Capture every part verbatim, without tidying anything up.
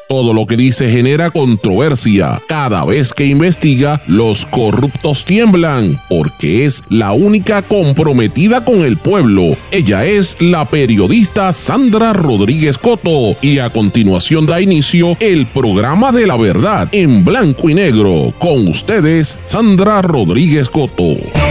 Todo lo que dice genera controversia. Cada vez que investiga, los corruptos tiemblan, porque es la única comprometida con el pueblo. Ella es la periodista Sandra Rodríguez Coto, y a continuación da inicio el programa de la verdad en blanco y negro. Con ustedes, Sandra Rodríguez Coto.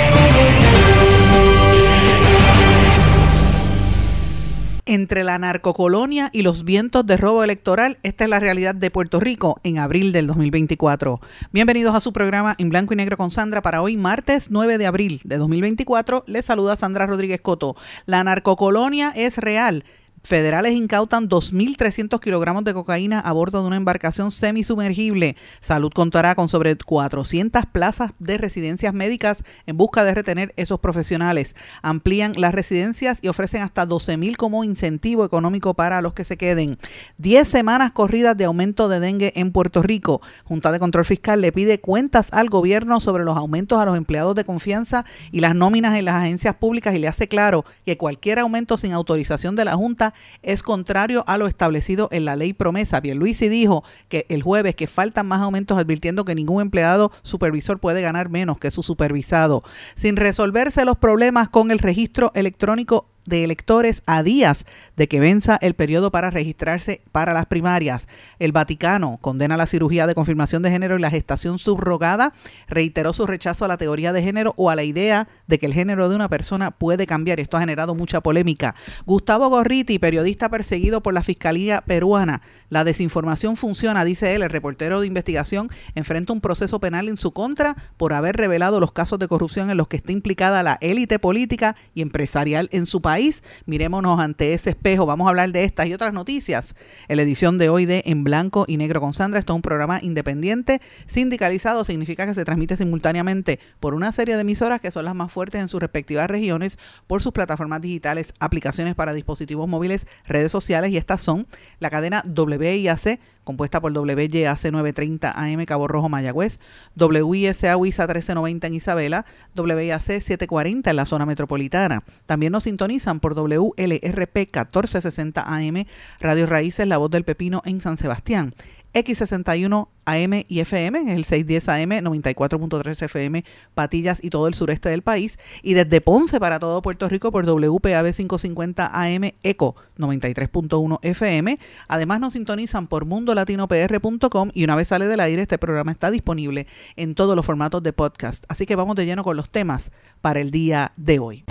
Entre la narcocolonia y los vientos de robo electoral, esta es la realidad de Puerto Rico en abril del dos mil veinticuatro. Bienvenidos a su programa En Blanco y Negro con Sandra para hoy, martes nueve de abril de dos mil veinticuatro. Les saluda Sandra Rodríguez Coto. La narcocolonia es real. Federales incautan dos mil trescientos kilogramos de cocaína a bordo de una embarcación semisumergible. Salud contará con sobre cuatrocientas plazas de residencias médicas en busca de retener esos profesionales. Amplían las residencias y ofrecen hasta doce mil como incentivo económico para los que se queden. Diez semanas corridas de aumento de dengue en Puerto Rico. Junta de Control Fiscal le pide cuentas al gobierno sobre los aumentos a los empleados de confianza y las nóminas en las agencias públicas, y le hace claro que cualquier aumento sin autorización de la Junta es contrario a lo establecido en la ley promesa. Pierluisi dijo que el jueves que faltan más aumentos, advirtiendo que ningún empleado supervisor puede ganar menos que su supervisado. Sin resolverse los problemas con el registro electrónico de electores a días de que venza el periodo para registrarse para las primarias. El Vaticano condena la cirugía de confirmación de género y la gestación subrogada. Reiteró su rechazo a la teoría de género o a la idea de que el género de una persona puede cambiar. Esto ha generado mucha polémica. Gustavo Gorriti, periodista perseguido por la Fiscalía peruana. La desinformación funciona, dice él. El reportero de investigación enfrenta un proceso penal en su contra por haber revelado los casos de corrupción en los que está implicada la élite política y empresarial en su país. Mirémonos ante ese espejo. Vamos a hablar de estas y otras noticias en la edición de hoy de En Blanco y Negro con Sandra. Esto es un programa independiente, sindicalizado. Significa que se transmite simultáneamente por una serie de emisoras que son las más fuertes en sus respectivas regiones, por sus plataformas digitales, aplicaciones para dispositivos móviles, redes sociales, y estas son la cadena W I A C, compuesta por W Y A C novecientos treinta A M Cabo Rojo Mayagüez, W I S A Huiza trece noventa en Isabela, W I A C setecientos cuarenta en la zona metropolitana. También nos sintonizan por W L R P catorce sesenta A M, Radio Raíces, La Voz del Pepino en San Sebastián. X sesenta y uno A M y F M, el seiscientos diez A M, noventa y cuatro punto tres F M, Patillas y todo el sureste del país, y desde Ponce para todo Puerto Rico por W P A B quinientos cincuenta A M, ECO noventa y tres punto uno F M. Además nos sintonizan por mundo latino p r punto com, y una vez sale del aire este programa está disponible en todos los formatos de podcast. Así que vamos de lleno con los temas para el día de hoy.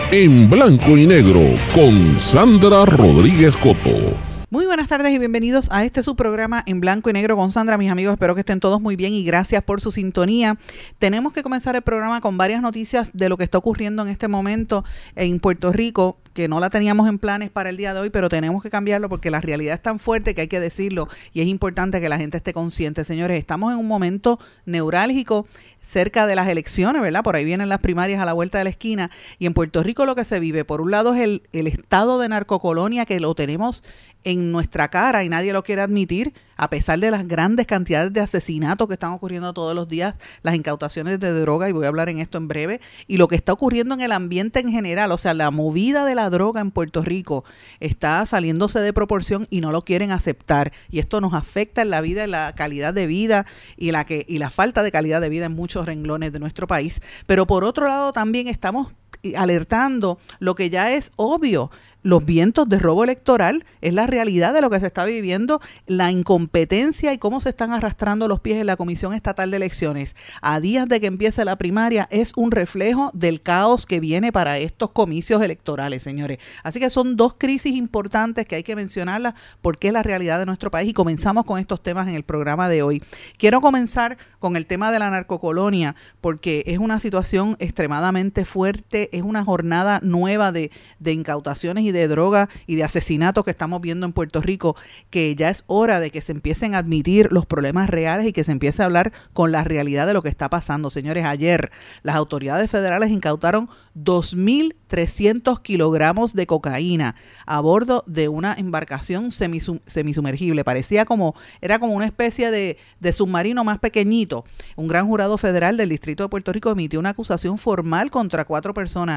En Blanco y Negro con Sandra Rodríguez Coto. Muy buenas tardes y bienvenidos a este su programa En Blanco y Negro con Sandra. Mis amigos, espero que estén todos muy bien y gracias por su sintonía. Tenemos que comenzar el programa con varias noticias de lo que está ocurriendo en este momento en Puerto Rico, que no la teníamos en planes para el día de hoy, pero tenemos que cambiarlo porque la realidad es tan fuerte que hay que decirlo, y es importante que la gente esté consciente. Señores, estamos en un momento neurálgico cerca de las elecciones, ¿verdad? Por ahí vienen las primarias a la vuelta de la esquina, y en Puerto Rico lo que se vive, por un lado, es el, el estado de narcocolonia, que lo tenemos en nuestra cara y nadie lo quiere admitir, a pesar de las grandes cantidades de asesinatos que están ocurriendo todos los días, las incautaciones de droga, y voy a hablar en esto en breve, y lo que está ocurriendo en el ambiente en general. O sea, la movida de la droga en Puerto Rico está saliéndose de proporción y no lo quieren aceptar, y esto nos afecta en la vida, en la calidad de vida y la que y la falta de calidad de vida en muchos renglones de nuestro país. Pero por otro lado también estamos alertando lo que ya es obvio: los vientos de robo electoral es la realidad de lo que se está viviendo, la incompetencia y cómo se están arrastrando los pies en la Comisión Estatal de Elecciones. A días de que empiece la primaria, es un reflejo del caos que viene para estos comicios electorales, señores. Así que son dos crisis importantes que hay que mencionarlas porque es la realidad de nuestro país, y comenzamos con estos temas en el programa de hoy. Quiero comenzar con el tema de la narcocolonia porque es una situación extremadamente fuerte, es una jornada nueva de, de incautaciones y de de droga y de asesinatos que estamos viendo en Puerto Rico, que ya es hora de que se empiecen a admitir los problemas reales y que se empiece a hablar con la realidad de lo que está pasando. Señores, ayer las autoridades federales incautaron dos mil trescientos kilogramos de cocaína a bordo de una embarcación semisum, semisumergible. Parecía como, era como una especie de, de submarino más pequeñito. Un gran jurado federal del Distrito de Puerto Rico emitió una acusación formal contra cuatro personas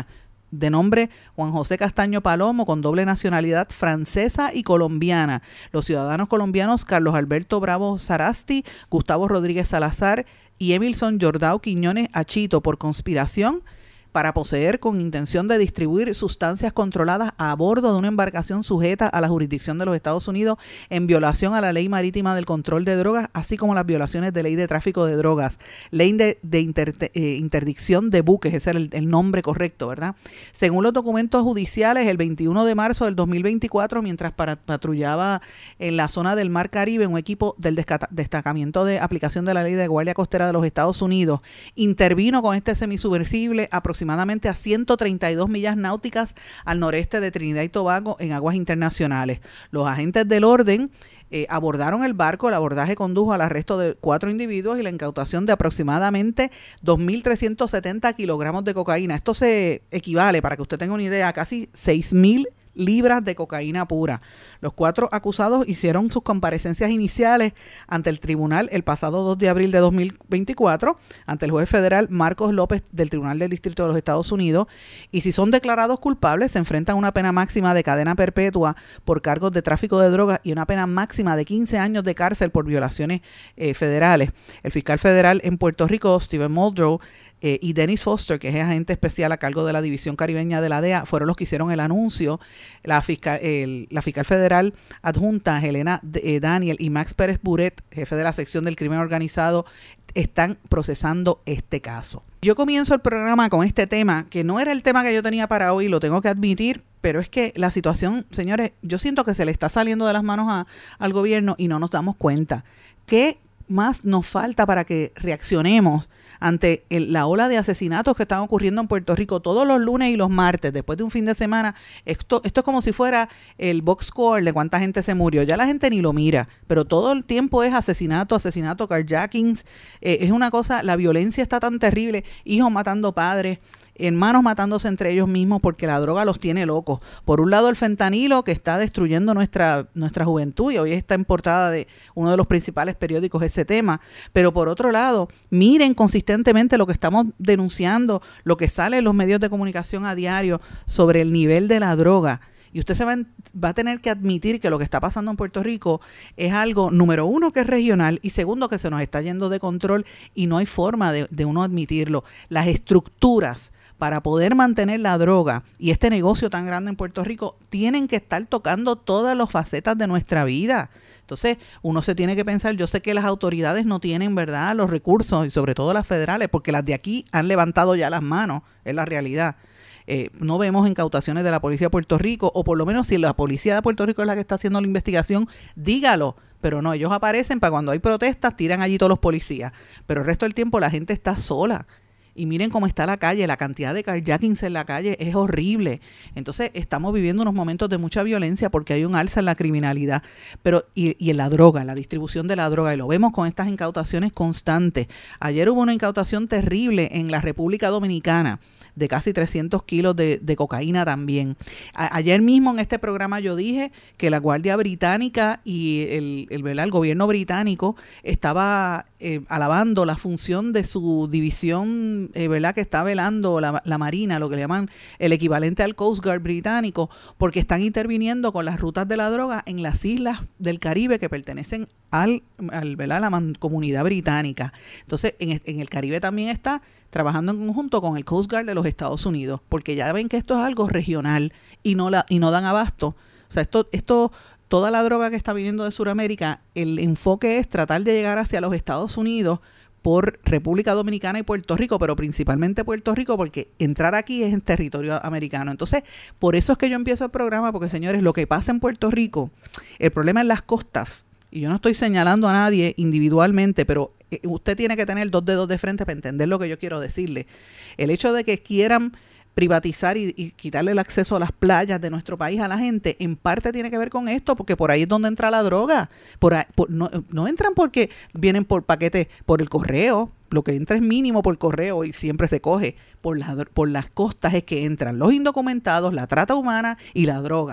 de nombre Juan José Castaño Palomo, con doble nacionalidad francesa y colombiana. Los ciudadanos colombianos Carlos Alberto Bravo Sarasti, Gustavo Rodríguez Salazar y Emilson Jordao Quiñones Achito, por conspiración para poseer con intención de distribuir sustancias controladas a bordo de una embarcación sujeta a la jurisdicción de los Estados Unidos, en violación a la Ley Marítima del Control de Drogas, así como las violaciones de Ley de Tráfico de Drogas, Ley de, de inter, eh, Interdicción de Buques, ese era el, el nombre correcto, ¿verdad? Según los documentos judiciales, el veintiuno de marzo del dos mil veinticuatro, mientras para, patrullaba en la zona del Mar Caribe, un equipo del descata, destacamento de aplicación de la Ley de Guardia Costera de los Estados Unidos intervino con este semisubmersible aproximadamente aproximadamente a ciento treinta y dos millas náuticas al noreste de Trinidad y Tobago, en aguas internacionales. Los agentes del orden eh, abordaron el barco. El abordaje condujo al arresto de cuatro individuos y la incautación de aproximadamente dos mil trescientos setenta kilogramos de cocaína. Esto se equivale, para que usted tenga una idea, a casi seis mil libras de cocaína pura. Los cuatro acusados hicieron sus comparecencias iniciales ante el tribunal el pasado dos de abril de dos mil veinticuatro, ante el juez federal Marcos López del Tribunal del Distrito de los Estados Unidos, y si son declarados culpables se enfrentan a una pena máxima de cadena perpetua por cargos de tráfico de drogas y una pena máxima de quince años de cárcel por violaciones eh, federales. El fiscal federal en Puerto Rico, Stephen Muldrow, Eh, y Dennis Foster, que es agente especial a cargo de la División Caribeña de la D E A, fueron los que hicieron el anuncio. La fiscal, el, la fiscal federal adjunta, Helena eh, Daniel, y Max Pérez Buret, jefe de la sección del crimen organizado, están procesando este caso. Yo comienzo el programa con este tema, que no era el tema que yo tenía para hoy, lo tengo que admitir, pero es que la situación, señores, yo siento que se le está saliendo de las manos a, al gobierno y no nos damos cuenta. ¿Qué más nos falta para que reaccionemos ante el, la ola de asesinatos que están ocurriendo en Puerto Rico todos los lunes y los martes, después de un fin de semana? Esto, esto es como si fuera el box score de cuánta gente se murió. Ya la gente ni lo mira, pero todo el tiempo es asesinato, asesinato, carjackings. Eh, es una cosa, la violencia está tan terrible, hijos matando padres, hermanos matándose entre ellos mismos porque la droga los tiene locos. Por un lado, el fentanilo, que está destruyendo nuestra, nuestra juventud, y hoy está en portada de uno de los principales periódicos ese tema. Pero por otro lado, miren consistentemente lo que estamos denunciando, lo que sale en los medios de comunicación a diario sobre el nivel de la droga. Y usted se va, va a tener que admitir que lo que está pasando en Puerto Rico es algo, número uno, que es regional, y segundo, que se nos está yendo de control y no hay forma de, de uno admitirlo. Las estructuras para poder mantener la droga y este negocio tan grande en Puerto Rico tienen que estar tocando todas las facetas de nuestra vida. Entonces, uno se tiene que pensar, yo sé que las autoridades no tienen, ¿verdad?, los recursos, y sobre todo las federales, porque las de aquí han levantado ya las manos, es la realidad. Eh, no vemos incautaciones de la policía de Puerto Rico, o por lo menos si la policía de Puerto Rico es la que está haciendo la investigación, dígalo. Pero no, ellos aparecen para cuando hay protestas, tiran allí todos los policías. Pero el resto del tiempo la gente está sola. Y miren cómo está la calle, la cantidad de carjackings en la calle es horrible. Entonces estamos viviendo unos momentos de mucha violencia porque hay un alza en la criminalidad, pero y, y en la droga, en la distribución de la droga, y lo vemos con estas incautaciones constantes. Ayer hubo una incautación terrible en la República Dominicana de casi trescientos kilos de, de cocaína también. A, ayer mismo en este programa yo dije que la Guardia Británica y el, el, el, el gobierno británico estaba eh, alabando la función de su división, Eh, ¿verdad?, que está velando la, la Marina, lo que le llaman el equivalente al Coast Guard británico, porque están interviniendo con las rutas de la droga en las islas del Caribe que pertenecen al, al ¿verdad?, a la mancomunidad británica. Entonces, en, en el Caribe también está trabajando en conjunto con el Coast Guard de los Estados Unidos, porque ya ven que esto es algo regional y no la y no dan abasto. O sea, esto esto toda la droga que está viniendo de Sudamérica, el enfoque es tratar de llegar hacia los Estados Unidos por República Dominicana y Puerto Rico, pero principalmente Puerto Rico, porque entrar aquí es en territorio americano. Entonces, por eso es que yo empiezo el programa, porque, señores, lo que pasa en Puerto Rico, el problema es las costas, y yo no estoy señalando a nadie individualmente, pero usted tiene que tener dos dedos de frente para entender lo que yo quiero decirle. El hecho de que quieran privatizar y, y quitarle el acceso a las playas de nuestro país a la gente, en parte tiene que ver con esto, porque por ahí es donde entra la droga. Por, ahí, por no, no entran porque vienen por paquetes, por el correo. Lo que entra es mínimo por correo y siempre se coge. Por, la, por las costas es que entran los indocumentados, la trata humana y la droga.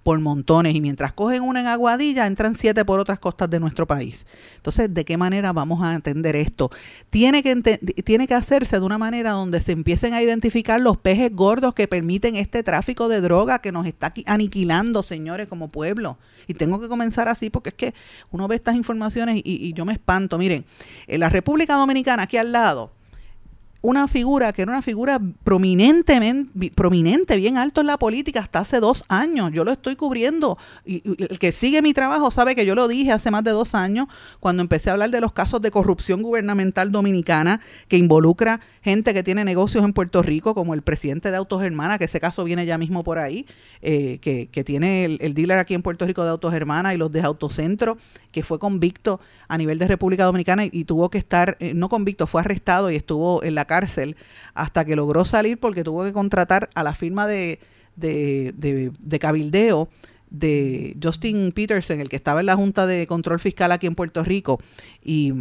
por montones, y mientras cogen una en Aguadilla, entran siete por otras costas de nuestro país. Entonces, ¿de qué manera vamos a entender esto? Tiene que, ente- tiene que hacerse de una manera donde se empiecen a identificar los pejes gordos que permiten este tráfico de droga que nos está aniquilando, señores, como pueblo. Y tengo que comenzar así porque es que uno ve estas informaciones y, y yo me espanto. Miren, en la República Dominicana, aquí al lado, una figura que era una figura prominentemente, prominente, bien alto en la política hasta hace dos años. Yo lo estoy cubriendo. Y, y el que sigue mi trabajo sabe que yo lo dije hace más de dos años cuando empecé a hablar de los casos de corrupción gubernamental dominicana que involucra gente que tiene negocios en Puerto Rico, como el presidente de Autos Hermanas, que ese caso viene ya mismo por ahí, eh, que, que tiene el, el dealer aquí en Puerto Rico de Autos Hermanas y los de Autocentro, que fue convicto a nivel de República Dominicana y, y tuvo que estar, eh, no convicto, fue arrestado y estuvo en la cárcel hasta que logró salir porque tuvo que contratar a la firma de, de, de, de cabildeo de Justin Peterson, el que estaba en la Junta de Control Fiscal aquí en Puerto Rico, y,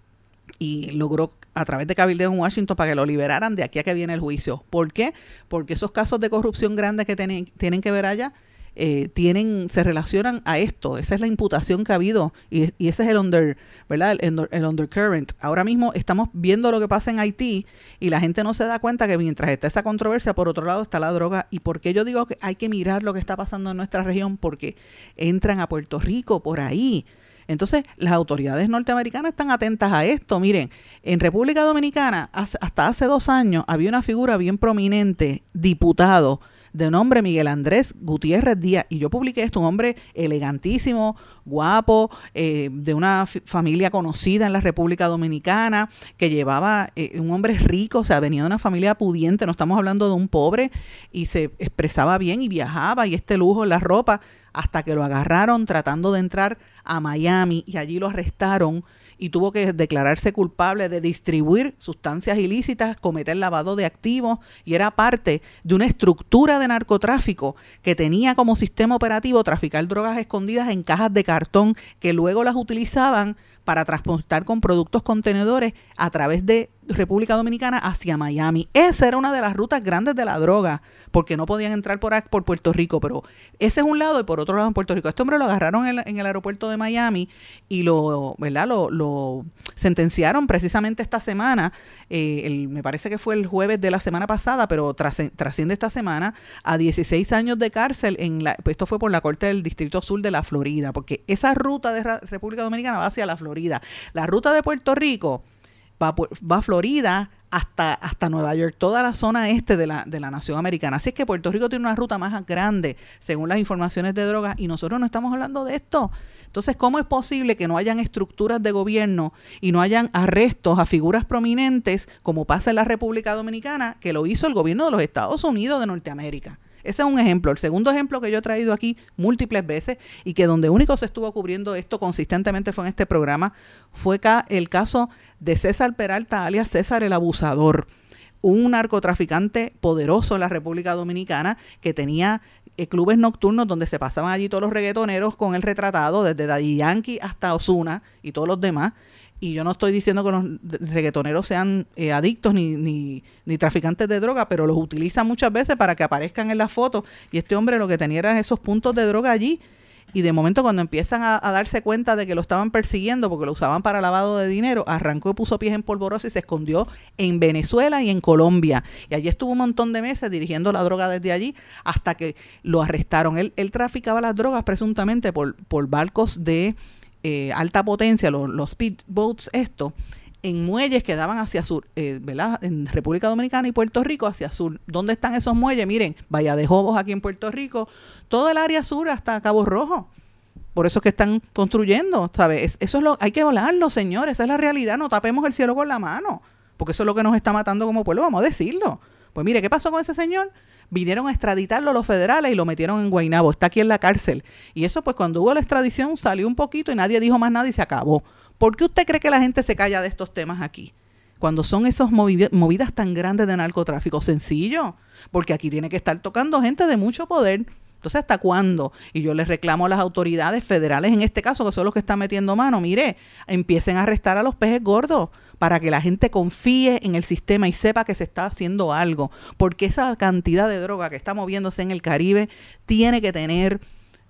y logró a través de cabildeo en Washington para que lo liberaran de aquí a que viene el juicio. ¿Por qué? Porque esos casos de corrupción grandes que tienen, tienen que ver allá, Eh, tienen, se relacionan a esto. Esa es la imputación que ha habido y, y ese es el under, ¿verdad? El, el undercurrent. Ahora mismo estamos viendo lo que pasa en Haití y la gente no se da cuenta que mientras está esa controversia, por otro lado está la droga. ¿Y por qué yo digo que hay que mirar lo que está pasando en nuestra región? Porque entran a Puerto Rico por ahí. Entonces, las autoridades norteamericanas están atentas a esto. Miren, en República Dominicana, hasta hace dos años, había una figura bien prominente, diputado, de nombre Miguel Andrés Gutiérrez Díaz, y yo publiqué esto, un hombre elegantísimo, guapo, eh, de una f- familia conocida en la República Dominicana, que llevaba, eh, un hombre rico, o sea, venía de una familia pudiente, no estamos hablando de un pobre, y se expresaba bien y viajaba, y este lujo en la ropa, hasta que lo agarraron tratando de entrar a Miami, y allí lo arrestaron, y tuvo que declararse culpable de distribuir sustancias ilícitas, cometer lavado de activos, y era parte de una estructura de narcotráfico que tenía como sistema operativo traficar drogas escondidas en cajas de cartón que luego las utilizaban para transportar con productos contenedores a través de República Dominicana hacia Miami. Esa era una de las rutas grandes de la droga, porque no podían entrar por, por Puerto Rico, pero ese es un lado y por otro lado en Puerto Rico. Este hombre lo agarraron en, en el aeropuerto de Miami y lo, ¿verdad? Lo, lo sentenciaron precisamente esta semana, eh, el, me parece que fue el jueves de la semana pasada, pero tras, trasciende esta semana a dieciséis años de cárcel. En la, pues esto fue por la Corte del Distrito Sur de la Florida, porque esa ruta de Ra- República Dominicana va hacia la Florida. La ruta de Puerto Rico va, va a Florida hasta, hasta Nueva York, toda la zona este de la, de la nación americana. Así es que Puerto Rico tiene una ruta más grande, según las informaciones de drogas, y nosotros no estamos hablando de esto. Entonces, ¿cómo es posible que no hayan estructuras de gobierno y no hayan arrestos a figuras prominentes, como pasa en la República Dominicana, que lo hizo el gobierno de los Estados Unidos de Norteamérica? Ese es un ejemplo. El segundo ejemplo que yo he traído aquí múltiples veces y que donde único se estuvo cubriendo esto consistentemente fue en este programa, fue ca- el caso de César Peralta, alias César el Abusador, un narcotraficante poderoso en la República Dominicana que tenía eh, clubes nocturnos donde se pasaban allí todos los reggaetoneros con el retratado, desde Daddy Yankee hasta Ozuna y todos los demás. Y yo no estoy diciendo que los reggaetoneros sean eh, adictos ni, ni, ni traficantes de droga, pero los utilizan muchas veces para que aparezcan en las fotos. Y este hombre lo que tenía eran esos puntos de droga allí. Y de momento cuando empiezan a, a darse cuenta de que lo estaban persiguiendo porque lo usaban para lavado de dinero, arrancó y puso pies en polvorosa y se escondió en Venezuela y en Colombia. Y allí estuvo un montón de meses dirigiendo la droga desde allí hasta que lo arrestaron. Él, él traficaba las drogas presuntamente por, por barcos de Eh, alta potencia, los, los speedboats, esto, en muelles que daban hacia sur, eh, ¿verdad? En República Dominicana y Puerto Rico hacia sur. ¿Dónde están esos muelles? Miren, Bahía de Jobos aquí en Puerto Rico, todo el área sur hasta Cabo Rojo. Por eso es que están construyendo, ¿sabes? Eso es lo, hay que volarlo, señores, esa es la realidad, no tapemos el cielo con la mano, porque eso es lo que nos está matando como pueblo, vamos a decirlo. Pues mire, ¿qué pasó con ese señor? Vinieron a extraditarlo los federales y lo metieron en Guaynabo, está aquí en la cárcel. Y eso pues cuando hubo la extradición salió un poquito y nadie dijo más nada y se acabó. ¿Por qué usted cree que la gente se calla de estos temas aquí? Cuando son esas movi- movidas tan grandes de narcotráfico, sencillo, porque aquí tiene que estar tocando gente de mucho poder. Entonces, ¿hasta cuándo? Y yo les reclamo a las autoridades federales, en este caso, que son los que están metiendo mano, mire, empiecen a arrestar a los pejes gordos para que la gente confíe en el sistema y sepa que se está haciendo algo. Porque esa cantidad de droga que está moviéndose en el Caribe tiene que tener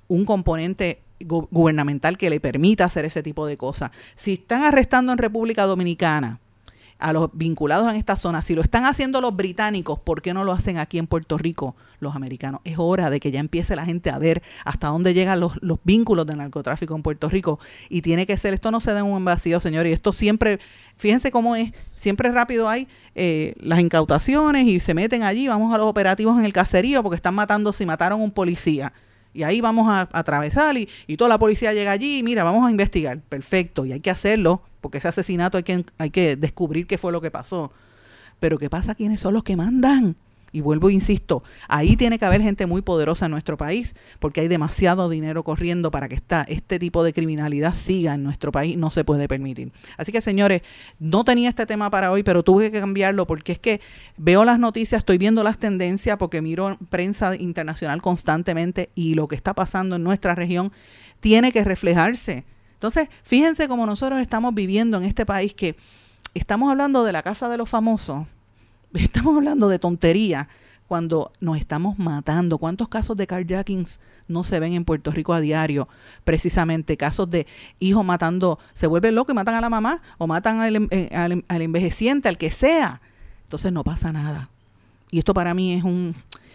un componente gu- gubernamental que le permita hacer ese tipo de cosas. Si están arrestando en República Dominicana a los vinculados en esta zona, si lo están haciendo los británicos, ¿por qué no lo hacen aquí en Puerto Rico los americanos? Es hora de que ya empiece la gente a ver hasta dónde llegan los, los vínculos del narcotráfico en Puerto Rico, y tiene que ser, esto no se da en un vacío, señores, y esto siempre, fíjense cómo es, siempre rápido hay eh, las incautaciones y se meten allí, vamos a los operativos en el caserío porque están matando, si mataron a un policía, y ahí vamos a, a atravesar y, y toda la policía llega allí y mira, vamos a investigar. Perfecto, y hay que hacerlo, porque ese asesinato hay que, hay que descubrir qué fue lo que pasó. Pero ¿qué pasa? ¿Quiénes son los que mandan? Y vuelvo e insisto, ahí tiene que haber gente muy poderosa en nuestro país, porque hay demasiado dinero corriendo para que esta, este tipo de criminalidad siga en nuestro país, no se puede permitir. Así que, señores, no tenía este tema para hoy, pero tuve que cambiarlo, porque es que veo las noticias, estoy viendo las tendencias, porque miro prensa internacional constantemente, y lo que está pasando en nuestra región tiene que reflejarse. Entonces, fíjense cómo nosotros estamos viviendo en este país, que estamos hablando de la casa de los famosos, estamos hablando de tontería cuando nos estamos matando. ¿Cuántos casos de carjackings no se ven en Puerto Rico a diario? Precisamente casos de hijos matando, se vuelven locos y matan a la mamá o matan al, al, al envejeciente, al que sea. Entonces no pasa nada. Y esto para mí es un...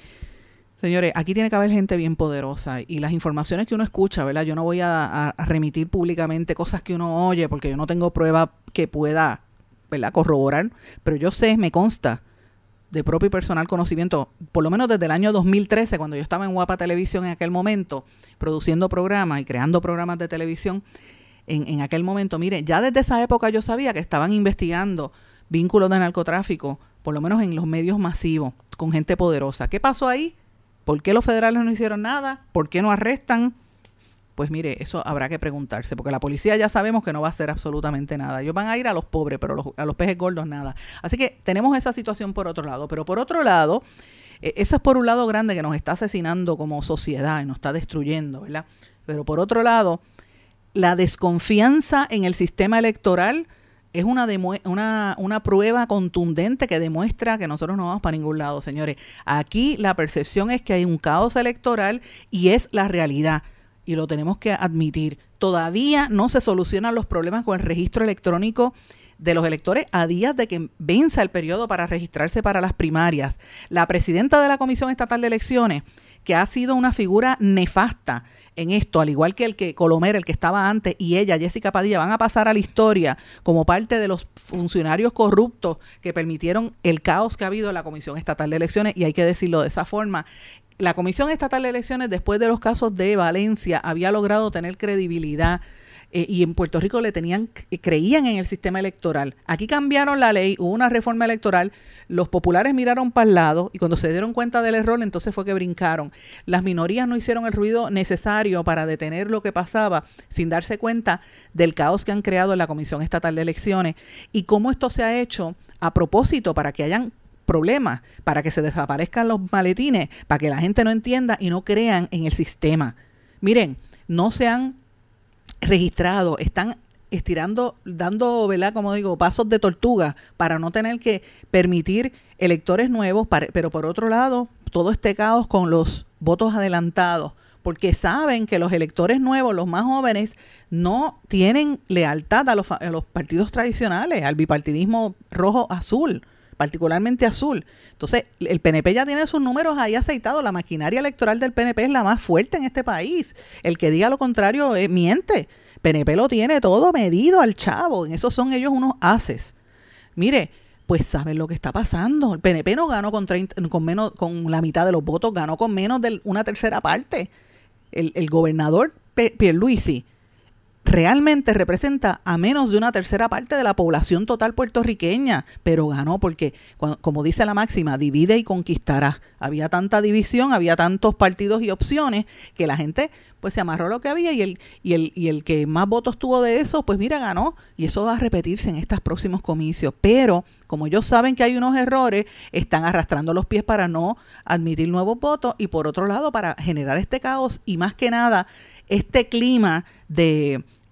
Señores, aquí tiene que haber gente bien poderosa, y las informaciones que uno escucha, ¿verdad? Yo no voy a, a remitir públicamente cosas que uno oye porque yo no tengo prueba que pueda, ¿verdad?, corroborar, pero yo sé, me consta de propio y personal conocimiento, por lo menos desde el año dos mil trece, cuando yo estaba en Guapa Televisión en aquel momento, produciendo programas y creando programas de televisión, en, en aquel momento, mire, ya desde esa época yo sabía que estaban investigando vínculos de narcotráfico, por lo menos en los medios masivos, con gente poderosa. ¿Qué pasó ahí? ¿Por qué los federales no hicieron nada? ¿Por qué no arrestan? Pues mire, eso habrá que preguntarse, porque la policía ya sabemos que no va a hacer absolutamente nada. Ellos van a ir a los pobres, pero los, a los peces gordos nada. Así que tenemos esa situación por otro lado. Pero por otro lado, eh, eso es por un lado grande que nos está asesinando como sociedad y nos está destruyendo, ¿verdad? Pero por otro lado, la desconfianza en el sistema electoral es una, demu- una, una prueba contundente que demuestra que nosotros no vamos para ningún lado, señores. Aquí la percepción es que hay un caos electoral, y es la realidad. Y lo tenemos que admitir. Todavía no se solucionan los problemas con el registro electrónico de los electores a días de que venza el periodo para registrarse para las primarias. La presidenta de la Comisión Estatal de Elecciones, que ha sido una figura nefasta en esto, al igual que el que Colomer, el que estaba antes, y ella, Jessica Padilla, van a pasar a la historia como parte de los funcionarios corruptos que permitieron el caos que ha habido en la Comisión Estatal de Elecciones, y hay que decirlo de esa forma. La Comisión Estatal de Elecciones, después de los casos de Valencia, había logrado tener credibilidad, eh, y en Puerto Rico le tenían, creían en el sistema electoral. Aquí cambiaron la ley, hubo una reforma electoral, los populares miraron para el lado, y cuando se dieron cuenta del error, entonces fue que brincaron. Las minorías no hicieron el ruido necesario para detener lo que pasaba, sin darse cuenta del caos que han creado en la Comisión Estatal de Elecciones, y cómo esto se ha hecho a propósito para que hayan problemas, para que se desaparezcan los maletines, para que la gente no entienda y no crean en el sistema. Miren, no se han registrado, están estirando, dando, ¿verdad?, como digo, pasos de tortuga para no tener que permitir electores nuevos, para, pero por otro lado, todo este caos con los votos adelantados, porque saben que los electores nuevos, los más jóvenes, no tienen lealtad a los, a los partidos tradicionales, al bipartidismo rojo-azul, particularmente azul. Entonces, el P N P ya tiene sus números ahí aceitados. La maquinaria electoral del P N P es la más fuerte en este país. El que diga lo contrario eh, miente. P N P lo tiene todo medido al chavo. En eso son ellos unos haces. Mire, pues saben lo que está pasando. El P N P no ganó con, treinta, con, menos, con la mitad de los votos, ganó con menos de una tercera parte. El, el gobernador Pierluisi realmente representa a menos de una tercera parte de la población total puertorriqueña, pero ganó porque, como dice la máxima, divide y conquistará. Había tanta división, había tantos partidos y opciones que la gente pues se amarró a lo que había, y el, y el, y el que más votos tuvo de eso, pues mira, ganó, y eso va a repetirse en estos próximos comicios. Pero como ellos saben que hay unos errores, están arrastrando los pies para no admitir nuevos votos, y por otro lado para generar este caos y más que nada este clima de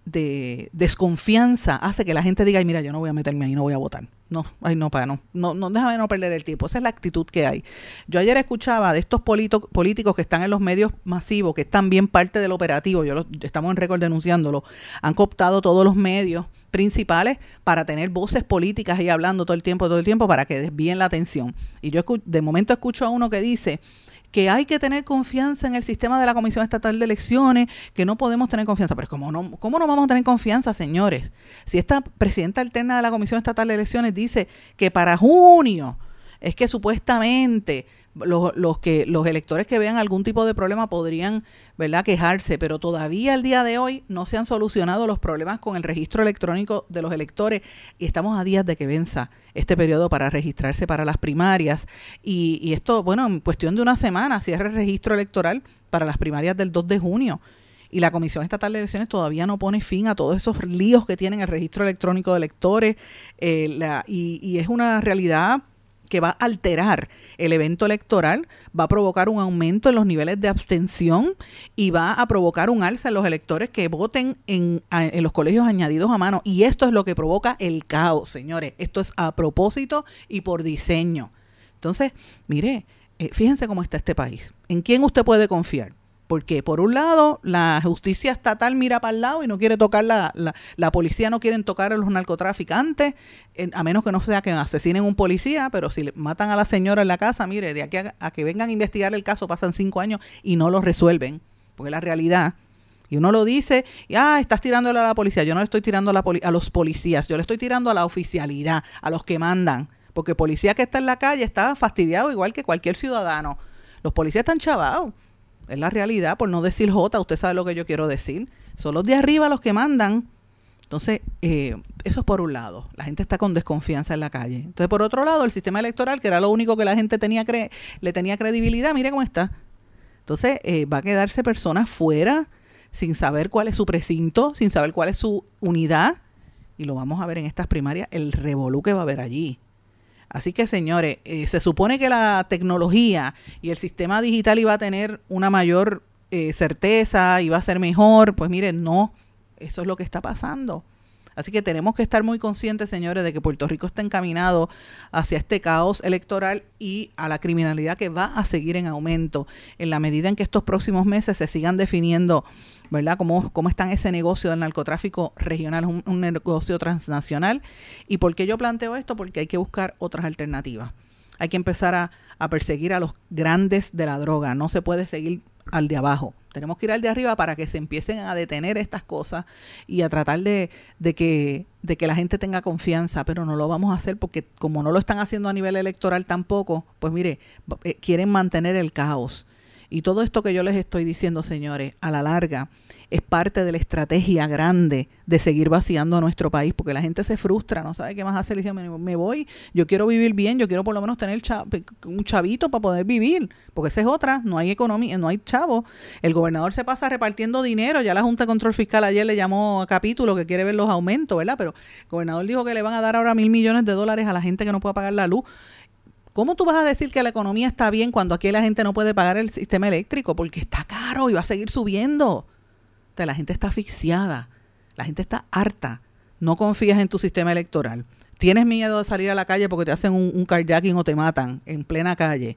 de desconfianza hace que la gente diga, ay, mira, yo no voy a meterme ahí, no voy a votar. No, ay, no, para, no, no, no, déjame no perder el tiempo. Esa es la actitud que hay. Yo ayer escuchaba de estos polito, políticos que están en los medios masivos, que están bien parte del operativo, yo lo, estamos en récord denunciándolo, han cooptado todos los medios principales para tener voces políticas ahí hablando todo el tiempo, todo el tiempo, para que desvíen la atención. Y yo escu- de momento escucho a uno que dice que hay que tener confianza en el sistema de la Comisión Estatal de Elecciones, que no podemos tener confianza. Pero ¿cómo no, cómo no vamos a tener confianza, señores? Si esta presidenta alterna de la Comisión Estatal de Elecciones dice que para junio es que supuestamente los, los que los electores que vean algún tipo de problema podrían, ¿verdad?, quejarse, pero todavía al día de hoy no se han solucionado los problemas con el registro electrónico de los electores y estamos a días de que venza este periodo para registrarse para las primarias y, y esto, bueno, en cuestión de una semana cierra el registro electoral para las primarias del dos de junio. Y la Comisión Estatal de Elecciones todavía no pone fin a todos esos líos que tienen el registro electrónico de electores eh, la, y, y es una realidad que va a alterar el evento electoral, va a provocar un aumento en los niveles de abstención y va a provocar un alza en los electores que voten en, a, en los colegios añadidos a mano. Y esto es lo que provoca el caos, señores. Esto es a propósito y por diseño. Entonces, mire, eh, fíjense cómo está este país. ¿En quién usted puede confiar? Porque por un lado la justicia estatal mira para el lado y no quiere tocar la, la, la policía, no quieren tocar a los narcotraficantes, eh, a menos que no sea que asesinen un policía, pero si le matan a la señora en la casa, mire, de aquí a, a que vengan a investigar el caso pasan cinco años y no lo resuelven, porque es la realidad. Y uno lo dice, y, ah, estás tirándole a la policía. Yo no le estoy tirando a, la poli- a los policías, yo le estoy tirando a la oficialidad, a los que mandan, porque el policía que está en la calle está fastidiado igual que cualquier ciudadano. Los policías están chavados. Es la realidad, por no decir jota, usted sabe lo que yo quiero decir. Son los de arriba los que mandan. Entonces, eh, eso es por un lado. La gente está con desconfianza en la calle. Entonces, por otro lado, el sistema electoral, que era lo único que la gente tenía cre- le tenía credibilidad, mire cómo está. Entonces, eh, va a quedarse personas fuera sin saber cuál es su precinto, sin saber cuál es su unidad. Y lo vamos a ver en estas primarias, el revolú que va a haber allí. Así que, señores, eh, se supone que la tecnología y el sistema digital iba a tener una mayor eh, certeza, iba a ser mejor. Pues miren, no, eso es lo que está pasando. Así que tenemos que estar muy conscientes, señores, de que Puerto Rico está encaminado hacia este caos electoral y a la criminalidad que va a seguir en aumento en la medida en que estos próximos meses se sigan definiendo, ¿verdad?, cómo, cómo está ese negocio del narcotráfico regional, un, un negocio transnacional. ¿Y por qué yo planteo esto? Porque hay que buscar otras alternativas. Hay que empezar a, a perseguir a los grandes de la droga. No se puede seguir al de abajo. Tenemos que ir al de arriba para que se empiecen a detener estas cosas y a tratar de, de, que, de que la gente tenga confianza, pero no lo vamos a hacer porque como no lo están haciendo a nivel electoral tampoco, pues mire, eh, quieren mantener el caos. Y todo esto que yo les estoy diciendo, señores, a la larga es parte de la estrategia grande de seguir vaciando a nuestro país, porque la gente se frustra, no sabe qué más hacer. Le dice, me, me voy, yo quiero vivir bien, yo quiero por lo menos tener chav- un chavito para poder vivir, porque esa es otra, no hay economía, no hay chavo. El gobernador se pasa repartiendo dinero, ya la Junta de Control Fiscal ayer le llamó a capítulo que quiere ver los aumentos, ¿verdad? Pero el gobernador dijo que le van a dar ahora mil millones de dólares a la gente que no pueda pagar la luz. ¿Cómo tú vas a decir que la economía está bien cuando aquí la gente no puede pagar el sistema eléctrico? Porque está caro y va a seguir subiendo. Entonces, la gente está asfixiada, la gente está harta. No confías en tu sistema electoral. Tienes miedo de salir a la calle porque te hacen un, un carjacking o te matan en plena calle.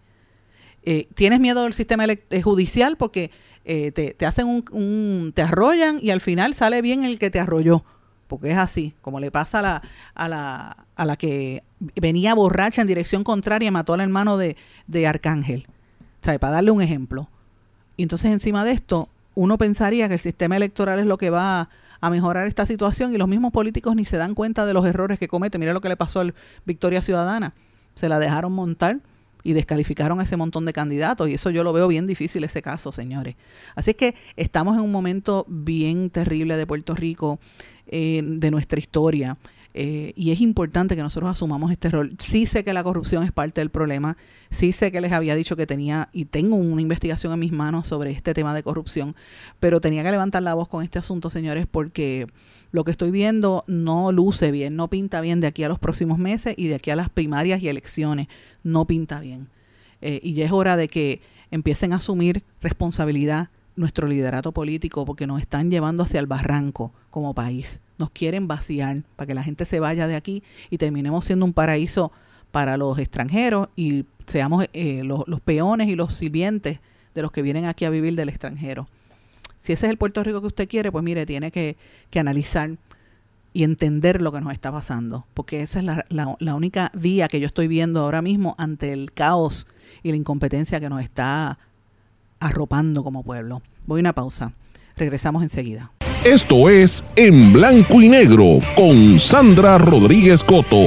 Eh, tienes miedo del sistema elect- judicial porque eh, te, te hacen un, un, te arrollan y al final sale bien el que te arrolló. Porque es así, como le pasa a la, a la, a la que venía borracha en dirección contraria y mató al hermano de, de Arcángel. O sea, para darle un ejemplo. Y entonces encima de esto, uno pensaría que el sistema electoral es lo que va a, a mejorar esta situación y los mismos políticos ni se dan cuenta de los errores que cometen. Mira lo que le pasó al Victoria Ciudadana. Se la dejaron montar y descalificaron a ese montón de candidatos y eso yo lo veo bien difícil ese caso, señores. Así es que estamos en un momento bien terrible de Puerto Rico, eh, de nuestra historia, eh, y es importante que nosotros asumamos este rol. Sí sé que la corrupción es parte del problema, sí sé que les había dicho que tenía y tengo una investigación en mis manos sobre este tema de corrupción, pero tenía que levantar la voz con este asunto, señores, porque lo que estoy viendo no luce bien, no pinta bien de aquí a los próximos meses y de aquí a las primarias y elecciones, no pinta bien. Eh, y ya es hora de que empiecen a asumir responsabilidad nuestro liderato político, porque nos están llevando hacia el barranco como país. Nos quieren vaciar para que la gente se vaya de aquí y terminemos siendo un paraíso para los extranjeros y seamos eh, los, los peones y los sirvientes de los que vienen aquí a vivir del extranjero. Si ese es el Puerto Rico que usted quiere, pues mire, tiene que, que analizar y entender lo que nos está pasando, porque esa es la, la, la única vía que yo estoy viendo ahora mismo ante el caos y la incompetencia que nos está arropando como pueblo. Voy a una pausa. Regresamos enseguida. Esto es En Blanco y Negro con Sandra Rodríguez Coto.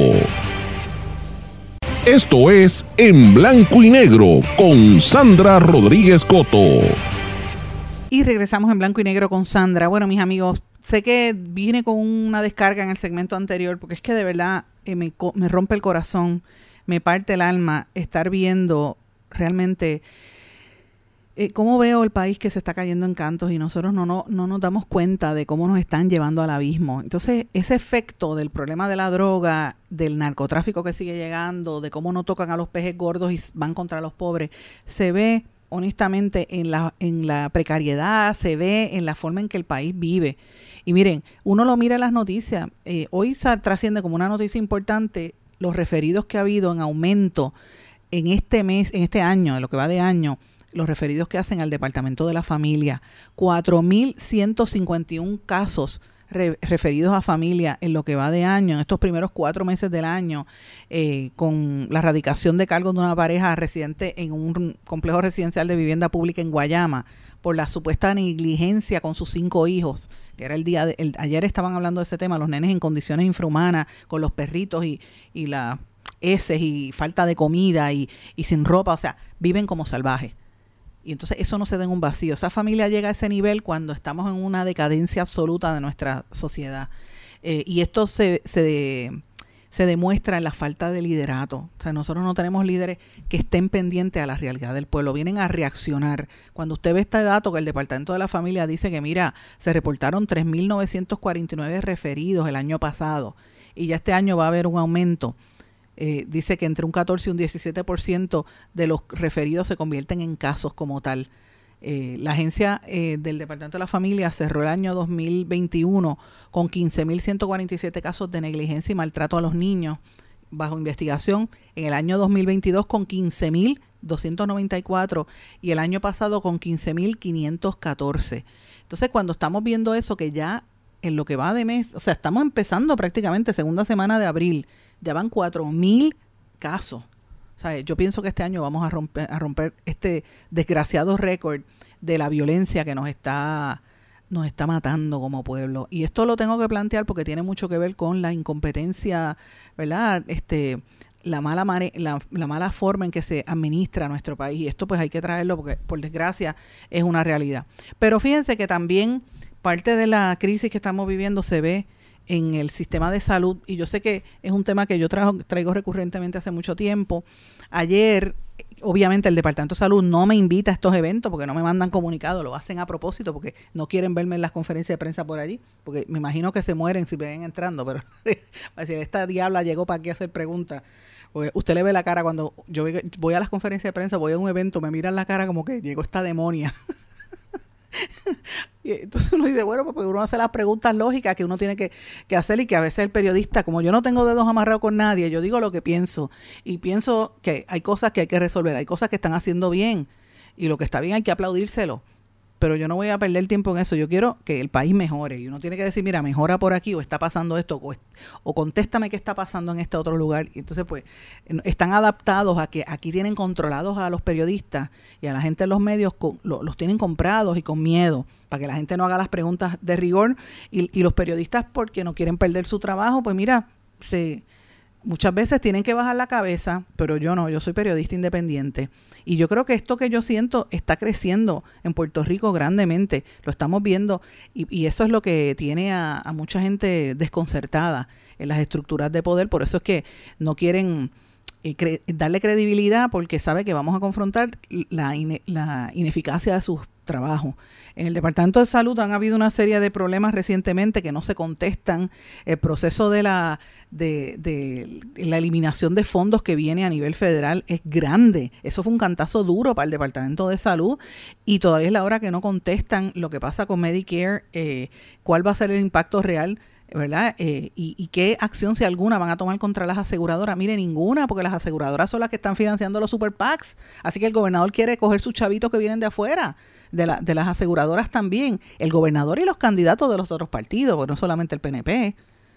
Esto es En Blanco y Negro con Sandra Rodríguez Coto. Y regresamos en Blanco y Negro con Sandra. Bueno, mis amigos, sé que vine con una descarga en el segmento anterior, porque es que de verdad eh, me, me rompe el corazón, me parte el alma estar viendo realmente eh, cómo veo el país que se está cayendo en cantos y nosotros no, no, no nos damos cuenta de cómo nos están llevando al abismo. Entonces, ese efecto del problema de la droga, del narcotráfico que sigue llegando, de cómo no tocan a los peces gordos y van contra los pobres, se ve honestamente en la, en la precariedad, se ve en la forma en que el país vive. Y miren, uno lo mira en las noticias, eh, hoy se trasciende como una noticia importante los referidos que ha habido en aumento en este mes, en este año, en lo que va de año, los referidos que hacen al Departamento de la Familia, cuatro mil ciento cincuenta y uno casos re, referidos a familia en lo que va de año, en estos primeros cuatro meses del año, eh, con la radicación de cargos de una pareja residente en un complejo residencial de vivienda pública en Guayama por la supuesta negligencia con sus cinco hijos, que era el día de, el, ayer estaban hablando de ese tema, los nenes en condiciones infrahumanas, con los perritos y, y las heces y falta de comida y, y sin ropa, o sea, viven como salvajes. Y entonces eso no se da en un vacío. Esa familia llega a ese nivel cuando estamos en una decadencia absoluta de nuestra sociedad. Eh, y esto se, se, se demuestra en la falta de liderato. O sea, nosotros no tenemos líderes que estén pendientes a la realidad del pueblo. Vienen a reaccionar. Cuando usted ve este dato que el Departamento de la Familia dice que, mira, se reportaron tres mil novecientos cuarenta y nueve referidos el año pasado. Y ya este año va a haber un aumento. Eh, dice que entre un catorce y un diecisiete por ciento de los referidos se convierten en casos como tal. Eh, la agencia eh, del Departamento de la Familia cerró el año dos mil veintiuno con quince mil ciento cuarenta y siete casos de negligencia y maltrato a los niños bajo investigación. En el año dos mil veintidós con quince mil doscientos noventa y cuatro y el año pasado con quince mil quinientos catorce. Entonces, cuando estamos viendo eso, que ya en lo que va de mes, o sea, estamos empezando prácticamente segunda semana de abril, ya van cuatro mil casos. O sea, yo pienso que este año vamos a romper, a romper este desgraciado récord de la violencia que nos está, nos está matando como pueblo. Y esto lo tengo que plantear porque tiene mucho que ver con la incompetencia, ¿verdad? Este, la mala mare, la, la mala forma en que se administra nuestro país. Y esto pues hay que traerlo porque, por desgracia, es una realidad. Pero fíjense que también parte de la crisis que estamos viviendo se ve en el sistema de salud, y yo sé que es un tema que yo traigo, traigo recurrentemente hace mucho tiempo. Ayer, obviamente, el Departamento de Salud no me invita a estos eventos porque no me mandan comunicado, lo hacen a propósito porque no quieren verme en las conferencias de prensa por allí, porque me imagino que se mueren si me ven entrando, pero si esta diabla llegó para aquí a hacer preguntas. Porque usted le ve la cara cuando yo voy a las conferencias de prensa, voy a un evento, me miran la cara como que llegó esta demonia. Y entonces uno dice, bueno, pues uno hace las preguntas lógicas que uno tiene que, que hacer, y que a veces el periodista, como yo no tengo dedos amarrados con nadie, yo digo lo que pienso, y pienso que hay cosas que hay que resolver, hay cosas que están haciendo bien, y lo que está bien hay que aplaudírselo, pero yo no voy a perder tiempo en eso. Yo quiero que el país mejore, y uno tiene que decir, mira, mejora por aquí, o está pasando esto, o, o contéstame qué está pasando en este otro lugar. Y entonces pues están adaptados a que aquí tienen controlados a los periodistas y a la gente de los medios, con, lo, los tienen comprados y con miedo, para que la gente no haga las preguntas de rigor, y, y los periodistas, porque no quieren perder su trabajo, pues mira, se muchas veces tienen que bajar la cabeza, pero yo no, yo soy periodista independiente. Y yo creo que esto que yo siento está creciendo en Puerto Rico grandemente, lo estamos viendo, y, y eso es lo que tiene a, a mucha gente desconcertada en las estructuras de poder. Por eso es que no quieren eh, cre- darle credibilidad, porque sabe que vamos a confrontar la, ine- la ineficacia de sus trabajos. En el Departamento de Salud han habido una serie de problemas recientemente que no se contestan. El proceso de la de, de la eliminación de fondos que viene a nivel federal es grande. Eso fue un cantazo duro para el Departamento de Salud y todavía es la hora que no contestan lo que pasa con Medicare, eh, cuál va a ser el impacto real, ¿verdad? Eh, y, y qué acción, si alguna, van a tomar contra las aseguradoras. Mire, ninguna, porque las aseguradoras son las que están financiando los super PACs. Así que el gobernador quiere coger sus chavitos que vienen de afuera, de, la, de las aseguradoras también. El gobernador y los candidatos de los otros partidos, porque no solamente el P N P,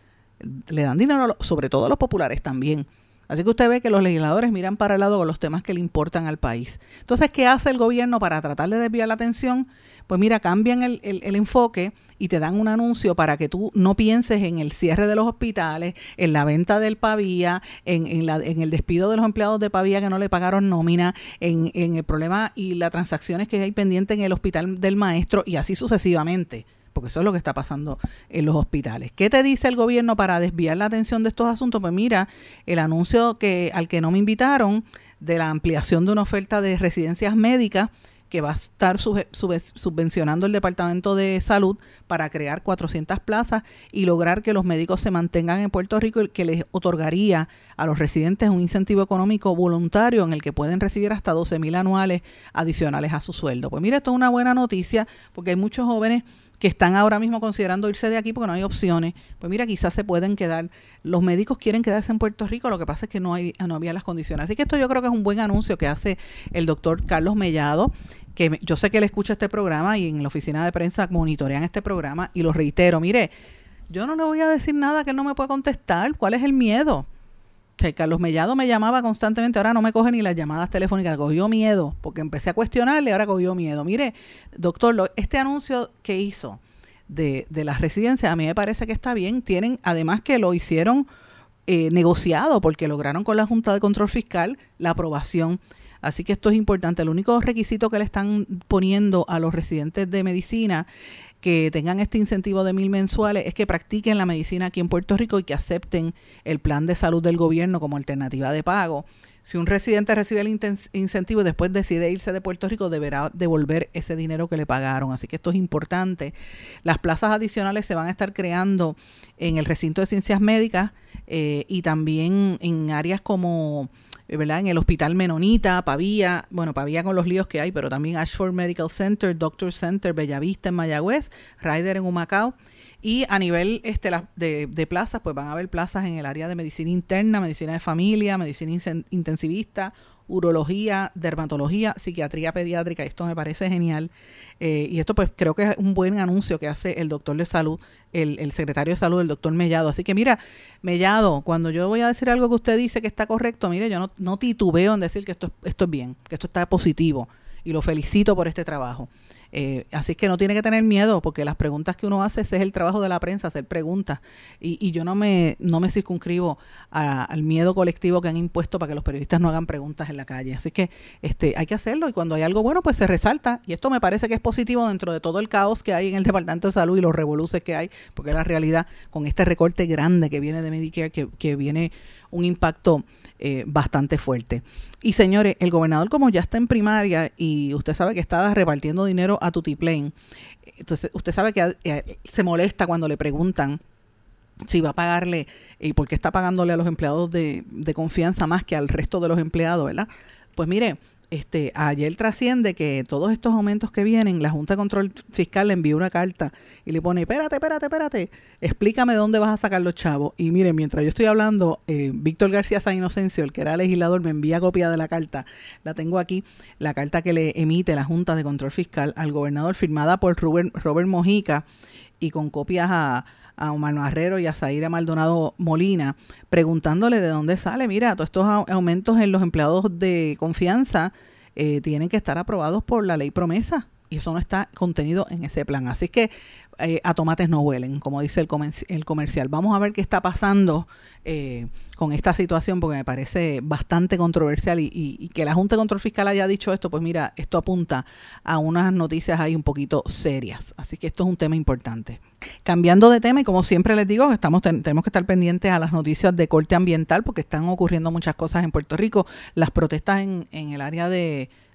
le dan dinero, sobre todo a los populares también. Así que usted ve que los legisladores miran para el lado con los temas que le importan al país. Entonces, ¿qué hace el gobierno para tratar de desviar la atención? Pues mira, cambian el, el, el enfoque y te dan un anuncio para que tú no pienses en el cierre de los hospitales, en la venta del Pavía, en, en, la, en el despido de los empleados de Pavía que no le pagaron nómina, en, en el problema y las transacciones que hay pendientes en el hospital del Maestro y así sucesivamente. Porque eso es lo que está pasando en los hospitales. ¿Qué te dice el gobierno para desviar la atención de estos asuntos? Pues mira, el anuncio que al que no me invitaron de la ampliación de una oferta de residencias médicas que va a estar sub, sub, subvencionando el Departamento de Salud para crear cuatrocientas plazas y lograr que los médicos se mantengan en Puerto Rico, y que les otorgaría a los residentes un incentivo económico voluntario en el que pueden recibir hasta doce mil anuales adicionales a su sueldo. Pues mira, esto es una buena noticia porque hay muchos jóvenes que están ahora mismo considerando irse de aquí porque no hay opciones. Pues mira, quizás se pueden quedar. Los médicos quieren quedarse en Puerto Rico, lo que pasa es que no hay, no había las condiciones. Así que esto yo creo que es un buen anuncio que hace el doctor Carlos Mellado, que yo sé que él escucha este programa y en la oficina de prensa monitorean este programa, y lo reitero, mire, yo no le voy a decir nada que él no me pueda contestar. ¿Cuál es el miedo? O sea, Carlos Mellado me llamaba constantemente, ahora no me coge ni las llamadas telefónicas, cogió miedo, porque empecé a cuestionarle, ahora cogió miedo. Mire, doctor, lo, este anuncio que hizo de, de las residencias, a mí me parece que está bien. Tienen, además que lo hicieron eh, negociado, porque lograron con la Junta de Control Fiscal la aprobación. Así que esto es importante. El único requisito que le están poniendo a los residentes de medicina que tengan este incentivo de mil mensuales es que practiquen la medicina aquí en Puerto Rico y que acepten el plan de salud del gobierno como alternativa de pago. Si un residente recibe el incentivo y después decide irse de Puerto Rico, deberá devolver ese dinero que le pagaron. Así que esto es importante. Las plazas adicionales se van a estar creando en el recinto de ciencias médicas eh, y también en áreas como, ¿verdad?, en el Hospital Menonita, Pavía, bueno, Pavía con los líos que hay, pero también Ashford Medical Center, Doctor Center, Bellavista en Mayagüez, Ryder en Humacao. Y a nivel este, la, de, de plazas, pues van a haber plazas en el área de medicina interna, medicina de familia, medicina intensivista, urología, dermatología, psiquiatría pediátrica. Esto me parece genial. Eh, y esto pues creo que es un buen anuncio que hace el doctor de salud, el, el secretario de salud, el doctor Mellado. Así que mira, Mellado, cuando yo voy a decir algo que usted dice que está correcto, mire, yo no, no titubeo en decir que esto, esto es bien, que esto está positivo. Y lo felicito por este trabajo. Eh, así que no tiene que tener miedo, porque las preguntas que uno hace, ese es el trabajo de la prensa, hacer preguntas. Y, y yo no me, no me circunscribo a, al miedo colectivo que han impuesto para que los periodistas no hagan preguntas en la calle. Así que este, hay que hacerlo, y cuando hay algo bueno, pues se resalta. Y esto me parece que es positivo dentro de todo el caos que hay en el Departamento de Salud y los revoluces que hay, porque es la realidad con este recorte grande que viene de Medicare, que, que viene un impacto eh, bastante fuerte. Y señores, el gobernador, como ya está en primaria y usted sabe que está repartiendo dinero a tutiplén, entonces usted sabe que eh, se molesta cuando le preguntan si va a pagarle y eh, por qué está pagándole a los empleados de, de confianza más que al resto de los empleados, ¿verdad? Pues mire, este, ayer trasciende que todos estos aumentos que vienen, la Junta de Control Fiscal le envió una carta y le pone, espérate, espérate, espérate, explícame dónde vas a sacar los chavos. Y miren, mientras yo estoy hablando, eh, Víctor García San Inocencio, el que era legislador, me envía copia de la carta. La tengo aquí, la carta que le emite la Junta de Control Fiscal al gobernador, firmada por Robert, Robert Mojica y con copias a a Omar Marrero y a Zaira Maldonado Molina, preguntándole de dónde sale. Mira, todos estos aumentos en los empleados de confianza eh, tienen que estar aprobados por la ley promesa, y eso no está contenido en ese plan. Así que eh, a tomates no huelen, como dice el, comerci- el comercial. Vamos a ver qué está pasando eh, con esta situación, porque me parece bastante controversial, y, y, y que la Junta de Control Fiscal haya dicho esto, pues mira, esto apunta a unas noticias ahí un poquito serias. Así que esto es un tema importante. Cambiando de tema, y como siempre les digo, estamos ten, tenemos que estar pendientes a las noticias de corte ambiental, porque están ocurriendo muchas cosas en Puerto Rico. Las protestas en, en el área de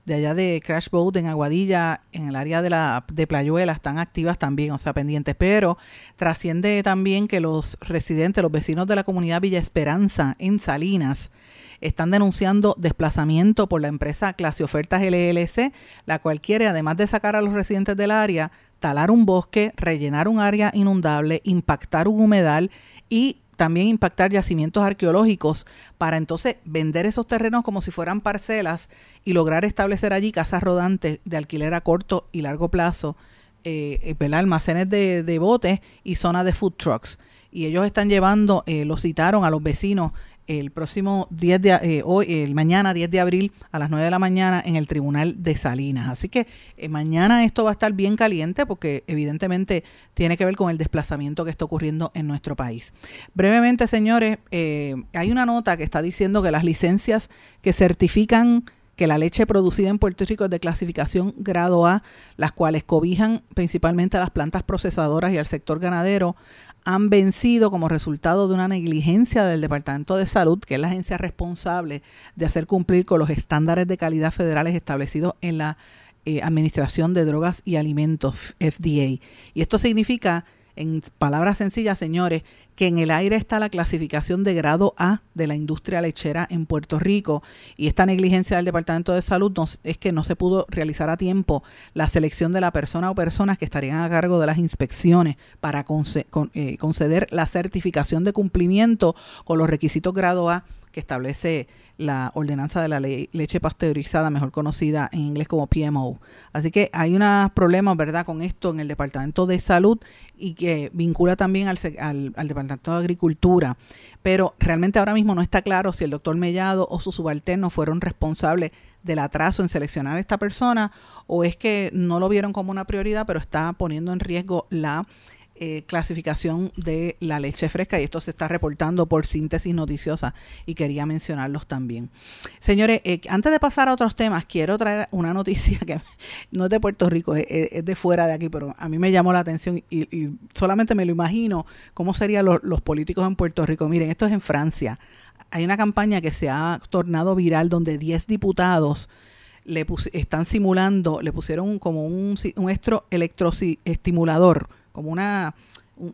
de allá de Crash Boat en Aguadilla, en el área de la de Playuela, están activas también, o sea, pendientes. Pero trasciende también que los residentes, los vecinos de la comunidad Villa Esperanza en Salinas, están denunciando desplazamiento por la empresa Clase Ofertas L L C, la cual quiere, además de sacar a los residentes del área, talar un bosque, rellenar un área inundable, impactar un humedal y también impactar yacimientos arqueológicos para entonces vender esos terrenos como si fueran parcelas y lograr establecer allí casas rodantes de alquiler a corto y largo plazo, eh, almacenes de, de botes y zonas de food trucks. Y ellos están llevando, eh, lo citaron a los vecinos el próximo diez de eh, hoy, el mañana diez de abril a las nueve de la mañana en el Tribunal de Salinas. Así que eh, mañana esto va a estar bien caliente porque evidentemente tiene que ver con el desplazamiento que está ocurriendo en nuestro país. Brevemente, señores, eh, hay una nota que está diciendo que las licencias que certifican que la leche producida en Puerto Rico es de clasificación grado A, las cuales cobijan principalmente a las plantas procesadoras y al sector ganadero, han vencido como resultado de una negligencia del Departamento de Salud, que es la agencia responsable de hacer cumplir con los estándares de calidad federales establecidos en la eh, Administración de Drogas y Alimentos, F D A. Y esto significa, en palabras sencillas, señores, que en el aire está la clasificación de grado A de la industria lechera en Puerto Rico, y esta negligencia del Departamento de Salud no, es que no se pudo realizar a tiempo la selección de la persona o personas que estarían a cargo de las inspecciones para conce, con, eh, conceder la certificación de cumplimiento con los requisitos grado A que establece la ordenanza de la ley, leche pasteurizada, mejor conocida en inglés como P M O. Así que hay unos problemas, ¿verdad?, con esto en el Departamento de Salud y que vincula también al, al, al Departamento de Agricultura. Pero realmente ahora mismo no está claro si el doctor Mellado o sus subalternos fueron responsables del atraso en seleccionar a esta persona, o es que no lo vieron como una prioridad, pero está poniendo en riesgo la Eh, clasificación de la leche fresca, y esto se está reportando por Síntesis Noticiosa y quería mencionarlos también. Señores, eh, antes de pasar a otros temas, quiero traer una noticia que no es de Puerto Rico, es, es de fuera de aquí, pero a mí me llamó la atención y, y solamente me lo imagino cómo serían los, los políticos en Puerto Rico. Miren, esto es en Francia. Hay una campaña que se ha tornado viral donde diez diputados le pus- están simulando, le pusieron como un, un estro electroestimulador, como una un,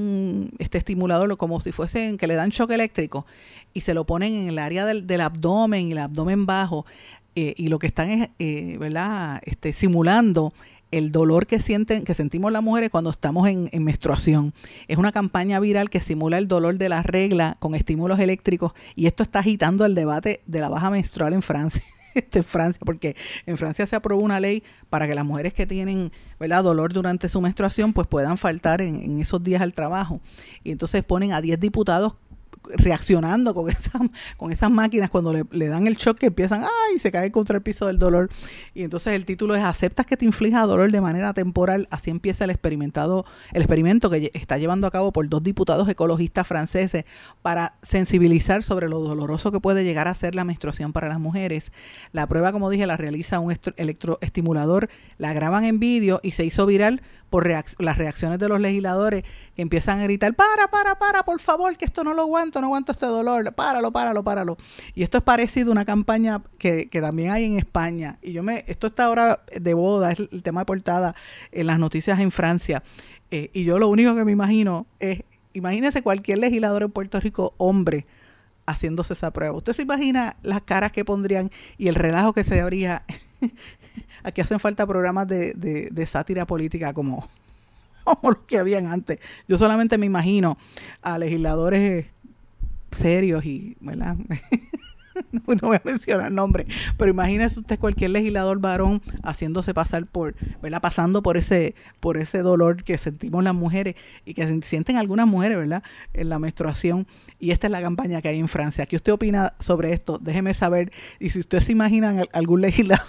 un este estimulador, como si fuesen que le dan choque eléctrico, y se lo ponen en el área del, del abdomen y el abdomen bajo, eh, y lo que están es eh, ¿verdad? Este, simulando el dolor que sienten, que sentimos las mujeres cuando estamos en, en menstruación. Es una campaña viral que simula el dolor de la regla con estímulos eléctricos, y esto está agitando el debate de la baja menstrual en Francia. En Francia, porque en Francia se aprobó una ley para que las mujeres que tienen, ¿verdad?, dolor durante su menstruación pues puedan faltar en, en esos días al trabajo, y entonces ponen a diez diputados reaccionando con esas, con esas máquinas cuando le, le dan el shock, que empiezan, ¡ay!, se caen contra el piso del dolor. Y entonces el título es ¿aceptas que te inflija dolor de manera temporal? Así empieza el experimentado, el experimento que está llevando a cabo por dos diputados ecologistas franceses para sensibilizar sobre lo doloroso que puede llegar a ser la menstruación para las mujeres. La prueba, como dije, la realiza un electroestimulador, la graban en vídeo y se hizo viral por reac- las reacciones de los legisladores, que empiezan a gritar, para, para, para, por favor, que esto no lo aguanto, no aguanto este dolor, páralo, páralo, páralo. Y esto es parecido a una campaña que, que también hay en España, y yo me, esto está ahora de boda, es el tema de portada en las noticias en Francia, eh, y yo lo único que me imagino es, imagínese cualquier legislador en Puerto Rico, hombre, haciéndose esa prueba. Usted se imagina las caras que pondrían y el relajo que se habría. Aquí hacen falta programas de, de, de sátira política como, como los que habían antes. Yo solamente me imagino a legisladores serios y, ¿verdad? No voy a mencionar nombres, pero imagínese usted cualquier legislador varón haciéndose pasar por, ¿verdad?, pasando por ese, por ese dolor que sentimos las mujeres y que sienten algunas mujeres, ¿verdad?, en la menstruación. Y esta es la campaña que hay en Francia. ¿Qué usted opina sobre esto? Déjeme saber. Y si usted se imagina algún legislador,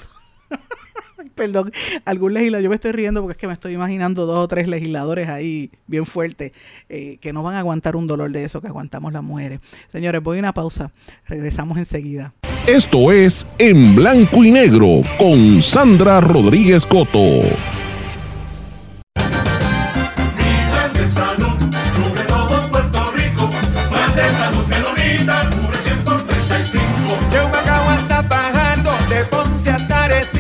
perdón, algún legislador, yo me estoy riendo porque es que me estoy imaginando dos o tres legisladores ahí bien fuertes, eh, que no van a aguantar un dolor de eso que aguantamos las mujeres. Señores, voy a una pausa, regresamos enseguida. Esto es En Blanco y Negro con Sandra Rodríguez Coto. De Humacao hasta Fajardo, de Ponce a Arecibo,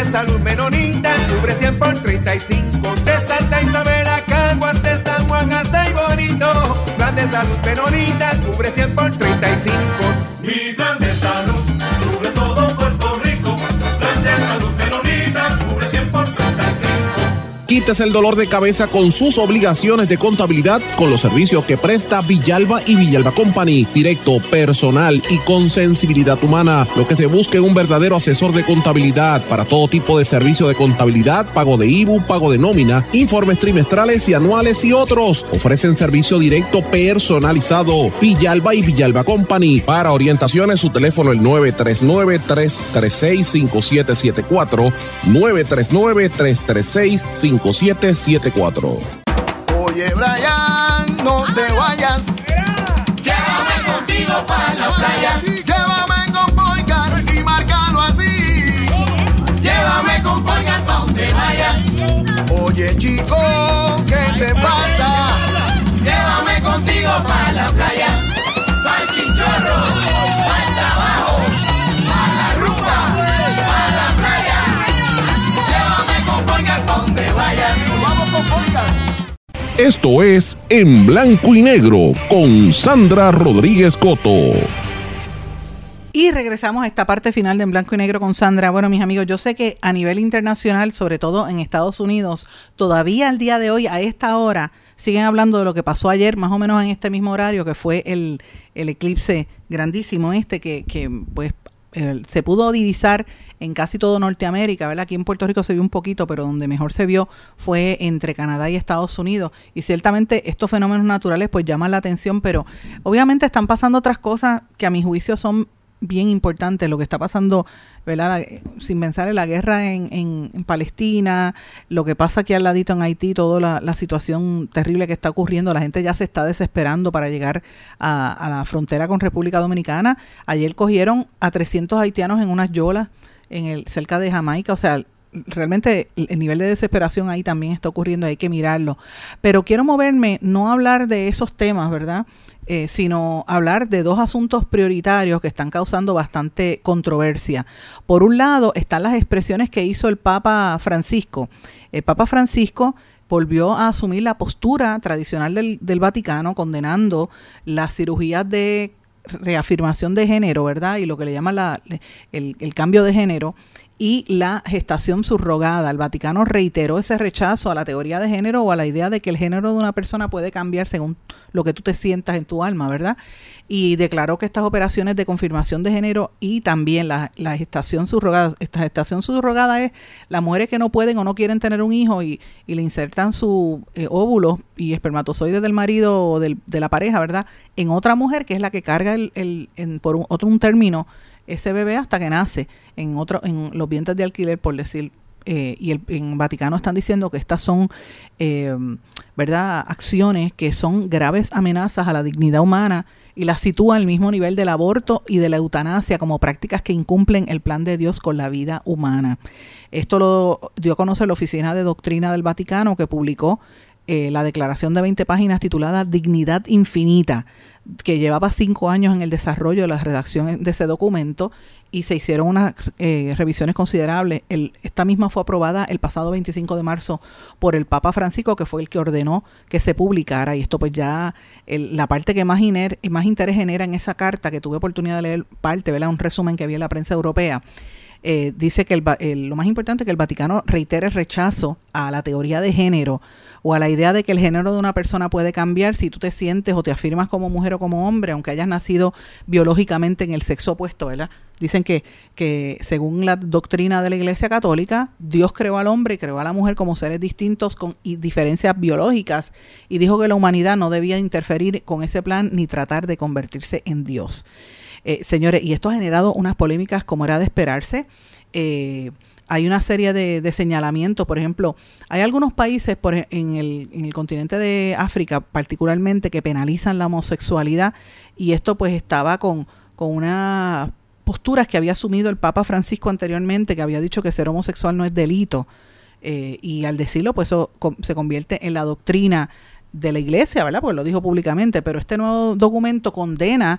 Salud Menonita cubre cien por treinta y cinco. De Santa Isabel a Caguas, de San Juan hasta y Bonito. Plan de Salud Menonita cubre cien por treinta y cinco. Mi plan de salud cubre todo Puerto Rico. Plan de Salud Menonita cubre cien por treinta y cinco. Quítese el dolor de cabeza con sus obligaciones de contabilidad con los servicios que presta Villalba y Villalba Company. Directo, personal y con sensibilidad humana. Lo que se busca es un verdadero asesor de contabilidad para todo tipo de servicio de contabilidad, pago de I B U, pago de nómina, informes trimestrales y anuales y otros. Ofrecen servicio directo personalizado. Villalba y Villalba Company. Para orientaciones, su teléfono el nueve tres nueve, tres tres seis, cinco siete siete cuatro, nueve tres nueve, tres tres seis, cinco siete siete cuatro. Oye, Brian, no te vayas. Llévame contigo para la playa. Llévame con Boycar y márcalo así. Llévame con Boycar pa' donde vayas. Oye, chico, ¿qué te pasa? Llévame contigo para la playa. Pa'l chinchorro, pa'l trabajo, pa' la rumba, pa' la playa. Llévame con Boycar pa' donde vayas. Vamos con Boycar. Esto es En Blanco y Negro con Sandra Rodríguez Coto. Y regresamos a esta parte final de En Blanco y Negro con Sandra. Bueno, mis amigos, yo sé que a nivel internacional, sobre todo en Estados Unidos, todavía al día de hoy, a esta hora, siguen hablando de lo que pasó ayer, más o menos en este mismo horario, que fue el, el eclipse grandísimo este, que, que pues el, se pudo divisar en casi todo Norteamérica, ¿verdad? Aquí en Puerto Rico se vio un poquito, pero donde mejor se vio fue entre Canadá y Estados Unidos. Y ciertamente estos fenómenos naturales pues llaman la atención, pero obviamente están pasando otras cosas que a mi juicio son bien importantes. Lo que está pasando, ¿verdad? La, sin pensar en la guerra en, en, en Palestina, lo que pasa aquí al ladito en Haití, toda la, la situación terrible que está ocurriendo. La gente ya se está desesperando para llegar a, a la frontera con República Dominicana. Ayer cogieron a trescientos haitianos en unas yolas en el cerca de Jamaica, o sea, realmente el nivel de desesperación ahí también está ocurriendo, hay que mirarlo. Pero quiero moverme, no hablar de esos temas, ¿verdad? Eh, sino hablar de dos asuntos prioritarios que están causando bastante controversia. Por un lado, están las expresiones que hizo el Papa Francisco. El Papa Francisco volvió a asumir la postura tradicional del, del Vaticano, condenando las cirugías de reafirmación de género, ¿verdad? Y lo que le llaman la, el, el cambio de género y la gestación subrogada. El Vaticano reiteró ese rechazo a la teoría de género o a la idea de que el género de una persona puede cambiar según lo que tú te sientas en tu alma, ¿verdad? Y declaró que estas operaciones de confirmación de género y también la, la gestación subrogada, esta gestación subrogada es las mujeres que no pueden o no quieren tener un hijo y, y le insertan su eh, óvulos y espermatozoides del marido o del, de la pareja, ¿verdad? En otra mujer que es la que carga el, el en, por un, otro un término ese bebé hasta que nace en otro en los vientres de alquiler, por decir. Eh, y el, en Vaticano están diciendo que estas son, eh, ¿verdad?, acciones que son graves amenazas a la dignidad humana y las sitúan al mismo nivel del aborto y de la eutanasia como prácticas que incumplen el plan de Dios con la vida humana. Esto lo dio a conocer la Oficina de Doctrina del Vaticano, que publicó eh, la declaración de veinte páginas titulada Dignidad Infinita, que llevaba cinco años en el desarrollo de la redacción de ese documento y se hicieron unas eh, revisiones considerables. El, esta misma fue aprobada el pasado veinticinco de marzo por el Papa Francisco, que fue el que ordenó que se publicara, y esto pues ya el, la parte que más, iner, más interés genera en esa carta, que tuve oportunidad de leer parte, ¿verdad?, un resumen que había en la prensa europea, eh, dice que el, el, lo más importante es que el Vaticano reitere el rechazo a la teoría de género o a la idea de que el género de una persona puede cambiar si tú te sientes o te afirmas como mujer o como hombre, aunque hayas nacido biológicamente en el sexo opuesto, ¿verdad? Dicen que, que según la doctrina de la Iglesia Católica, Dios creó al hombre y creó a la mujer como seres distintos con y diferencias biológicas, y dijo que la humanidad no debía interferir con ese plan ni tratar de convertirse en Dios. Eh, señores, y esto ha generado unas polémicas como era de esperarse. Eh, hay una serie de, de señalamientos. Por ejemplo, hay algunos países por, en, el, en el continente de África particularmente que penalizan la homosexualidad, y esto pues estaba con, con unas posturas que había asumido el Papa Francisco anteriormente, que había dicho que ser homosexual no es delito, eh, y al decirlo pues eso se convierte en la doctrina de la Iglesia, ¿verdad? Pues lo dijo públicamente, pero este nuevo documento condena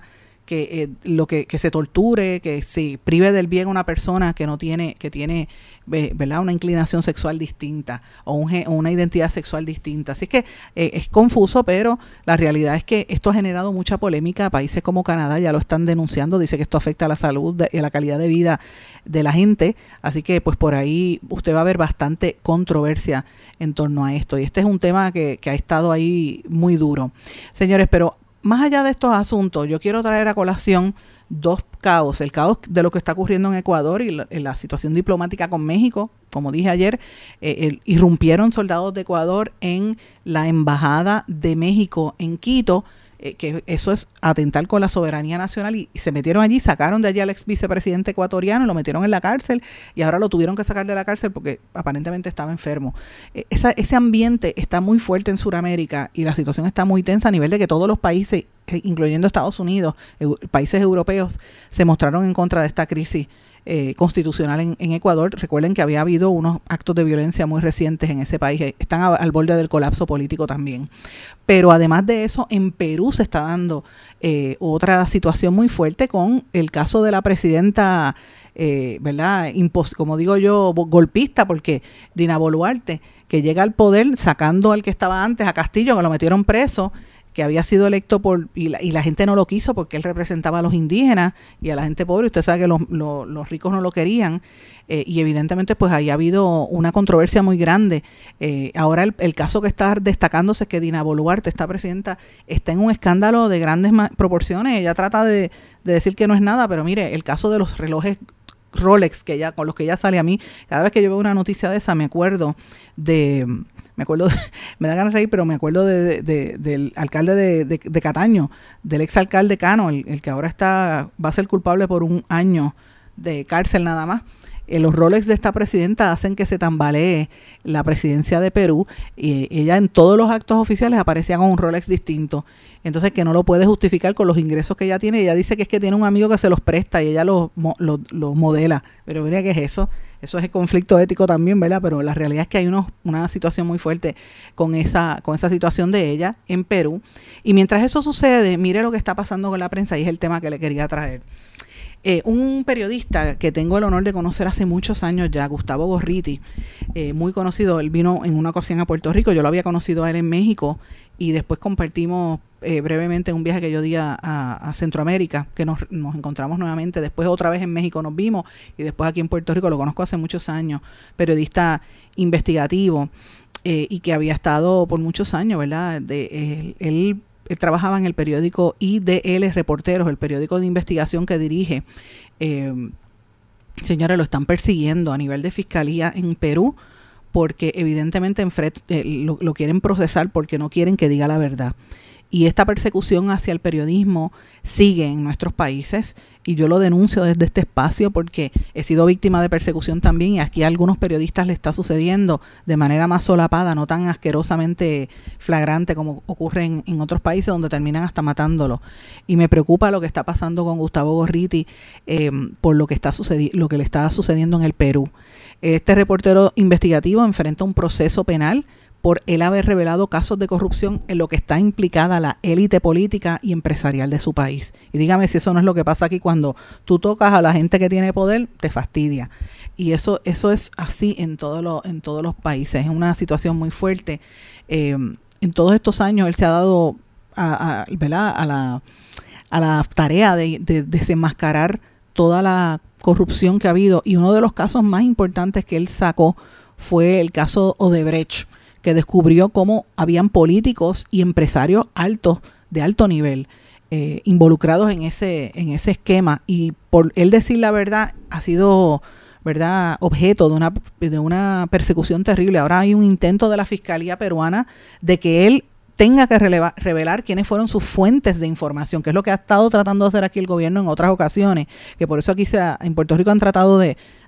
que eh, lo que, que se torture, que se prive del bien a una persona que no tiene, que tiene, eh, ¿verdad?, una inclinación sexual distinta o, un, o una identidad sexual distinta. Así que eh, es confuso, pero la realidad es que esto ha generado mucha polémica. Países como Canadá ya lo están denunciando, dice que esto afecta a la salud y a la calidad de vida de la gente, así que pues por ahí usted va a ver bastante controversia en torno a esto, y este es un tema que, que ha estado ahí muy duro. Señores, pero más allá de estos asuntos, yo quiero traer a colación dos caos, el caos de lo que está ocurriendo en Ecuador y la, en la situación diplomática con México. Como dije ayer, eh, el, irrumpieron soldados de Ecuador en la embajada de México en Quito, eh, que eso es atentar con la soberanía nacional, y, y se metieron allí, sacaron de allí al ex vicepresidente ecuatoriano, lo metieron en la cárcel y ahora lo tuvieron que sacar de la cárcel porque aparentemente estaba enfermo. Eh, esa, ese ambiente está muy fuerte en Sudamérica y la situación está muy tensa a nivel de que todos los países, incluyendo Estados Unidos, eu, países europeos, se mostraron en contra de esta crisis eh, constitucional en, en Ecuador. Recuerden que había habido unos actos de violencia muy recientes en ese país, están a, al borde del colapso político también. Pero además de eso, en Perú se está dando eh, otra situación muy fuerte con el caso de la presidenta, eh, ¿verdad?, Impos- como digo yo, golpista, porque Dina Boluarte, que llega al poder sacando al que estaba antes, a Castillo, que lo metieron preso, que había sido electo por, y la, y la gente no lo quiso porque él representaba a los indígenas y a la gente pobre. Usted sabe que los, los, los ricos no lo querían, eh, y evidentemente pues ahí ha habido una controversia muy grande. Eh, ahora el, el caso que está destacándose es que Dina Boluarte, esta presidenta, está en un escándalo de grandes ma- proporciones. Ella trata de, de decir que no es nada, pero mire, el caso de los relojes Rolex que ella, con los que ella sale, a mí, cada vez que yo veo una noticia de esa, me acuerdo de... Me acuerdo, de, me da ganas de reír, pero me acuerdo de, de, de, del alcalde de, de, de Cataño, del exalcalde Cano, el, el que ahora está va a ser culpable por un año de cárcel nada más. Eh, los Rolex de esta presidenta hacen que se tambalee la presidencia de Perú, y ella en todos los actos oficiales aparecía con un Rolex distinto. Entonces, que no lo puede justificar con los ingresos que ella tiene. Ella dice que es que tiene un amigo que se los presta y ella los lo, lo modela. Pero mira, ¿qué es eso? Eso es el conflicto ético también, ¿verdad? Pero la realidad es que hay unos, una situación muy fuerte con esa, con esa situación de ella en Perú. Y mientras eso sucede, mire lo que está pasando con la prensa, y es el tema que le quería traer. Eh, un periodista que tengo el honor de conocer hace muchos años ya, Gustavo Gorriti, eh, muy conocido, él vino en una ocasión a Puerto Rico, yo lo había conocido a él en México, y después compartimos eh, brevemente un viaje que yo di a, a, a Centroamérica, que nos, nos encontramos nuevamente, después otra vez en México nos vimos, y después aquí en Puerto Rico. Lo conozco hace muchos años, periodista investigativo, eh, y que había estado por muchos años, ¿verdad? De, eh, él Él trabajaba en el periódico I D L Reporteros, el periódico de investigación que dirige. Eh, señores, lo están persiguiendo a nivel de fiscalía en Perú, porque evidentemente en Fred, eh, lo, lo quieren procesar porque no quieren que diga la verdad. Y esta persecución hacia el periodismo sigue en nuestros países, y yo lo denuncio desde este espacio porque he sido víctima de persecución también, y aquí a algunos periodistas le está sucediendo de manera más solapada, no tan asquerosamente flagrante como ocurre en, en otros países, donde terminan hasta matándolo. Y me preocupa lo que está pasando con Gustavo Gorriti, eh, por lo que está sucedi- lo que le está sucediendo en el Perú. Este reportero investigativo enfrenta un proceso penal por él haber revelado casos de corrupción en lo que está implicada la élite política y empresarial de su país. Y dígame si eso no es lo que pasa aquí: cuando tú tocas a la gente que tiene poder, te fastidia. Y eso eso es así en, todo lo, en todos los países. Es una situación muy fuerte. Eh, en todos estos años él se ha dado a, a, ¿verdad? a, la, a la tarea de, de desenmascarar toda la corrupción que ha habido. Y uno de los casos más importantes que él sacó fue el caso Odebrecht, que descubrió cómo habían políticos y empresarios altos, de alto nivel, eh, involucrados en ese, en ese esquema. Y por él decir la verdad, ha sido, ¿verdad?, objeto de una, de una persecución terrible. Ahora hay un intento de la Fiscalía peruana de que él tenga que releva, revelar quiénes fueron sus fuentes de información, que es lo que ha estado tratando de hacer aquí el gobierno en otras ocasiones, que por eso aquí se ha, en Puerto Rico han tratado de,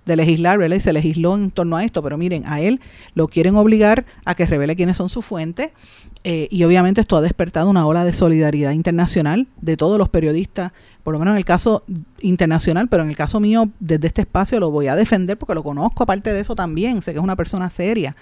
de legislar, ¿verdad? Y se legisló en torno a esto, pero miren, a él lo quieren obligar a que revele quiénes son sus fuentes, eh, y obviamente esto ha despertado una ola de solidaridad internacional de todos los periodistas, por lo menos en el caso internacional, pero en el caso mío, desde este espacio lo voy a defender porque lo conozco, aparte de eso también, sé que es una persona seria,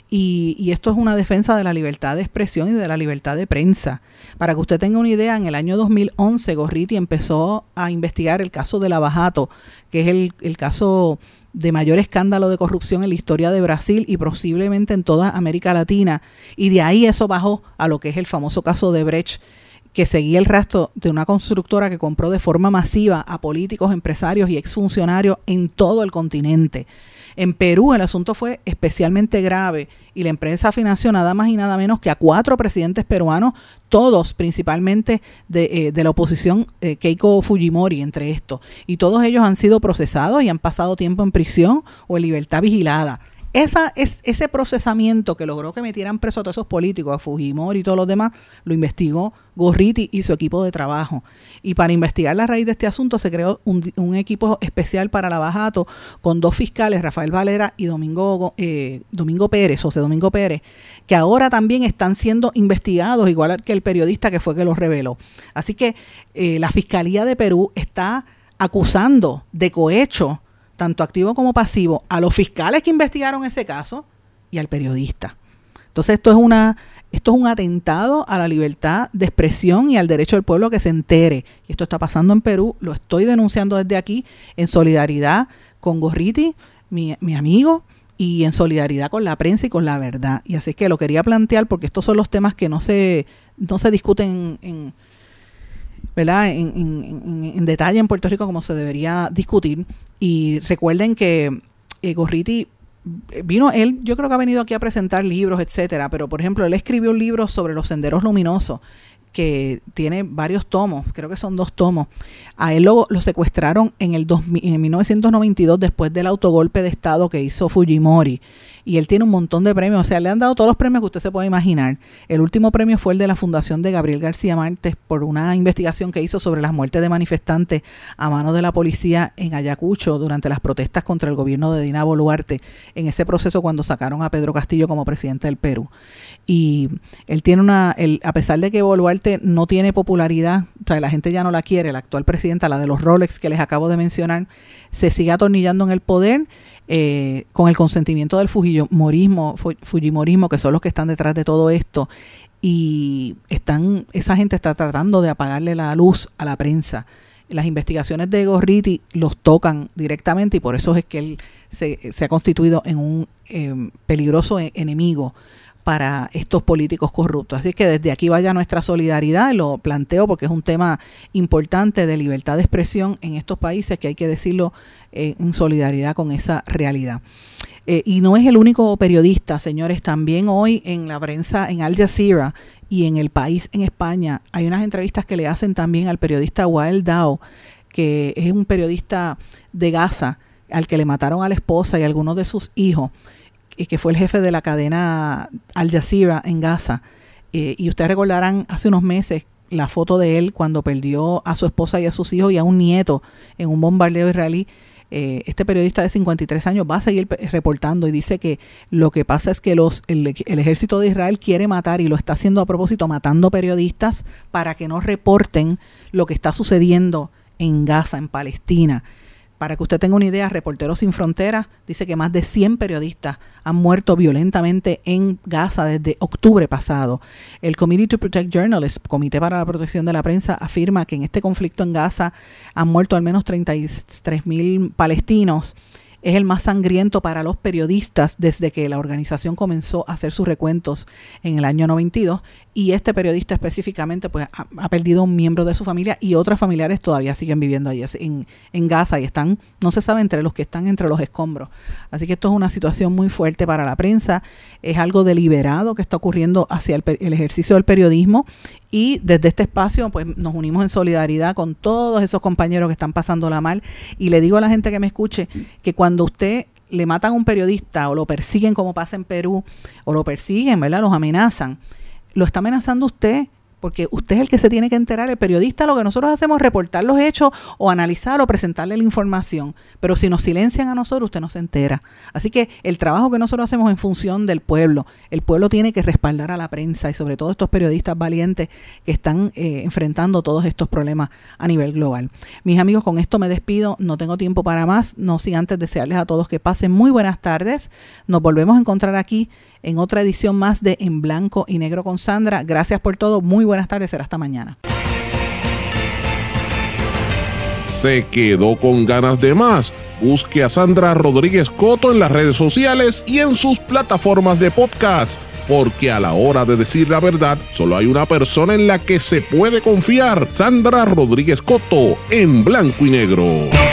y, y esto es una defensa de la libertad de expresión y de la libertad de prensa. Para que usted tenga una idea, en el año dos mil once Gorriti empezó a investigar el caso de Lava Jato, que es el, el caso de mayor escándalo de corrupción en la historia de Brasil y posiblemente en toda América Latina, y de ahí eso bajó a lo que es el famoso caso de Brecht, que seguía el rastro de una constructora que compró de forma masiva a políticos, empresarios y exfuncionarios en todo el continente. En Perú el asunto fue especialmente grave y la empresa financió nada más y nada menos que a cuatro presidentes peruanos, todos principalmente de, eh, de la oposición, eh, Keiko Fujimori entre estos, y todos ellos han sido procesados y han pasado tiempo en prisión o en libertad vigilada. Esa, es, ese procesamiento que logró que metieran preso a todos esos políticos, a Fujimori y todos los demás, lo investigó Gorriti y su equipo de trabajo. Y para investigar la raíz de este asunto se creó un, un equipo especial para Lava Jato con dos fiscales, Rafael Valera y Domingo, eh, Domingo Pérez, José Domingo Pérez, que ahora también están siendo investigados, igual que el periodista que fue que los reveló. Así que eh, la Fiscalía de Perú está acusando de cohecho, tanto activo como pasivo, a los fiscales que investigaron ese caso y al periodista. Entonces esto es una esto es un atentado a la libertad de expresión y al derecho del pueblo a que se entere. Y esto está pasando en Perú, lo estoy denunciando desde aquí en solidaridad con Gorriti, mi, mi amigo, y en solidaridad con la prensa y con la verdad. Y así es que lo quería plantear porque estos son los temas que no se, no se discuten en, en ¿verdad? En, en, en, en detalle en Puerto Rico como se debería discutir. Y recuerden que eh, Gorriti vino, él yo creo que ha venido aquí a presentar libros, etcétera, pero por ejemplo él escribió un libro sobre los senderos luminosos que tiene varios tomos, creo que son dos tomos. A él lo, lo secuestraron en el, dos, en el mil novecientos noventa y dos después del autogolpe de Estado que hizo Fujimori, y él tiene un montón de premios, o sea, le han dado todos los premios que usted se puede imaginar. El último premio fue el de la Fundación de Gabriel García Márquez por una investigación que hizo sobre las muertes de manifestantes a manos de la policía en Ayacucho durante las protestas contra el gobierno de Dina Boluarte, en ese proceso cuando sacaron a Pedro Castillo como presidente del Perú. Y él tiene una, él, a pesar de que Boluarte no tiene popularidad, o sea, la gente ya no la quiere, la actual presidenta, la de los Rolex que les acabo de mencionar, se sigue atornillando en el poder, eh, con el consentimiento del fujimorismo, fujimorismo, que son los que están detrás de todo esto, y están, esa gente está tratando de apagarle la luz a la prensa. Las investigaciones de Gorriti los tocan directamente y por eso es que él se, se ha constituido en un eh, peligroso enemigo para estos políticos corruptos. Así que desde aquí vaya nuestra solidaridad, lo planteo porque es un tema importante de libertad de expresión en estos países que hay que decirlo eh, en solidaridad con esa realidad. Eh, y no es el único periodista, señores, también hoy en la prensa, en Al Jazeera y en El País en España, hay unas entrevistas que le hacen también al periodista Wael Dao, que es un periodista de Gaza, al que le mataron a la esposa y a algunos de sus hijos, y que fue el jefe de la cadena Al Jazeera en Gaza. Eh, y ustedes recordarán hace unos meses la foto de él cuando perdió a su esposa y a sus hijos y a un nieto en un bombardeo israelí. Eh, este periodista de cincuenta y tres años va a seguir reportando y dice que lo que pasa es que los el, el ejército de Israel quiere matar y lo está haciendo a propósito, matando periodistas para que no reporten lo que está sucediendo en Gaza, en Palestina. Para que usted tenga una idea, Reporteros Sin Fronteras dice que más de cien periodistas han muerto violentamente en Gaza desde octubre pasado. El Committee to Protect Journalists, Comité para la Protección de la Prensa, afirma que en este conflicto en Gaza han muerto al menos treinta y tres mil palestinos. Es el más sangriento para los periodistas desde que la organización comenzó a hacer sus recuentos en el año noventa y dos, y este periodista específicamente pues ha, ha perdido un miembro de su familia y otros familiares todavía siguen viviendo allí en, en Gaza y están, no se sabe entre los que están entre los escombros. Así que esto es una situación muy fuerte para la prensa, es algo deliberado que está ocurriendo hacia el, el ejercicio del periodismo, y desde este espacio pues nos unimos en solidaridad con todos esos compañeros que están pasándola mal, y le digo a la gente que me escuche que cuando usted le matan a un periodista o lo persiguen como pasa en Perú, o lo persiguen, ¿verdad? Los amenazan, lo está amenazando usted porque usted es el que se tiene que enterar. El periodista, lo que nosotros hacemos es reportar los hechos o analizar o presentarle la información, pero si nos silencian a nosotros, usted no se entera. Así que el trabajo que nosotros hacemos en función del pueblo, el pueblo tiene que respaldar a la prensa y sobre todo estos periodistas valientes que están eh, enfrentando todos estos problemas a nivel global. Mis amigos, con esto me despido, no tengo tiempo para más, no sin antes desearles a todos que pasen muy buenas tardes. Nos volvemos a encontrar aquí en otra edición más de En Blanco y Negro con Sandra. Gracias por todo, muy buenas tardes, será hasta mañana. ¿Se quedó con ganas de más? Busque a Sandra Rodríguez Coto en las redes sociales y en sus plataformas de podcast, porque a la hora de decir la verdad, solo hay una persona en la que se puede confiar: Sandra Rodríguez Coto, en Blanco y Negro.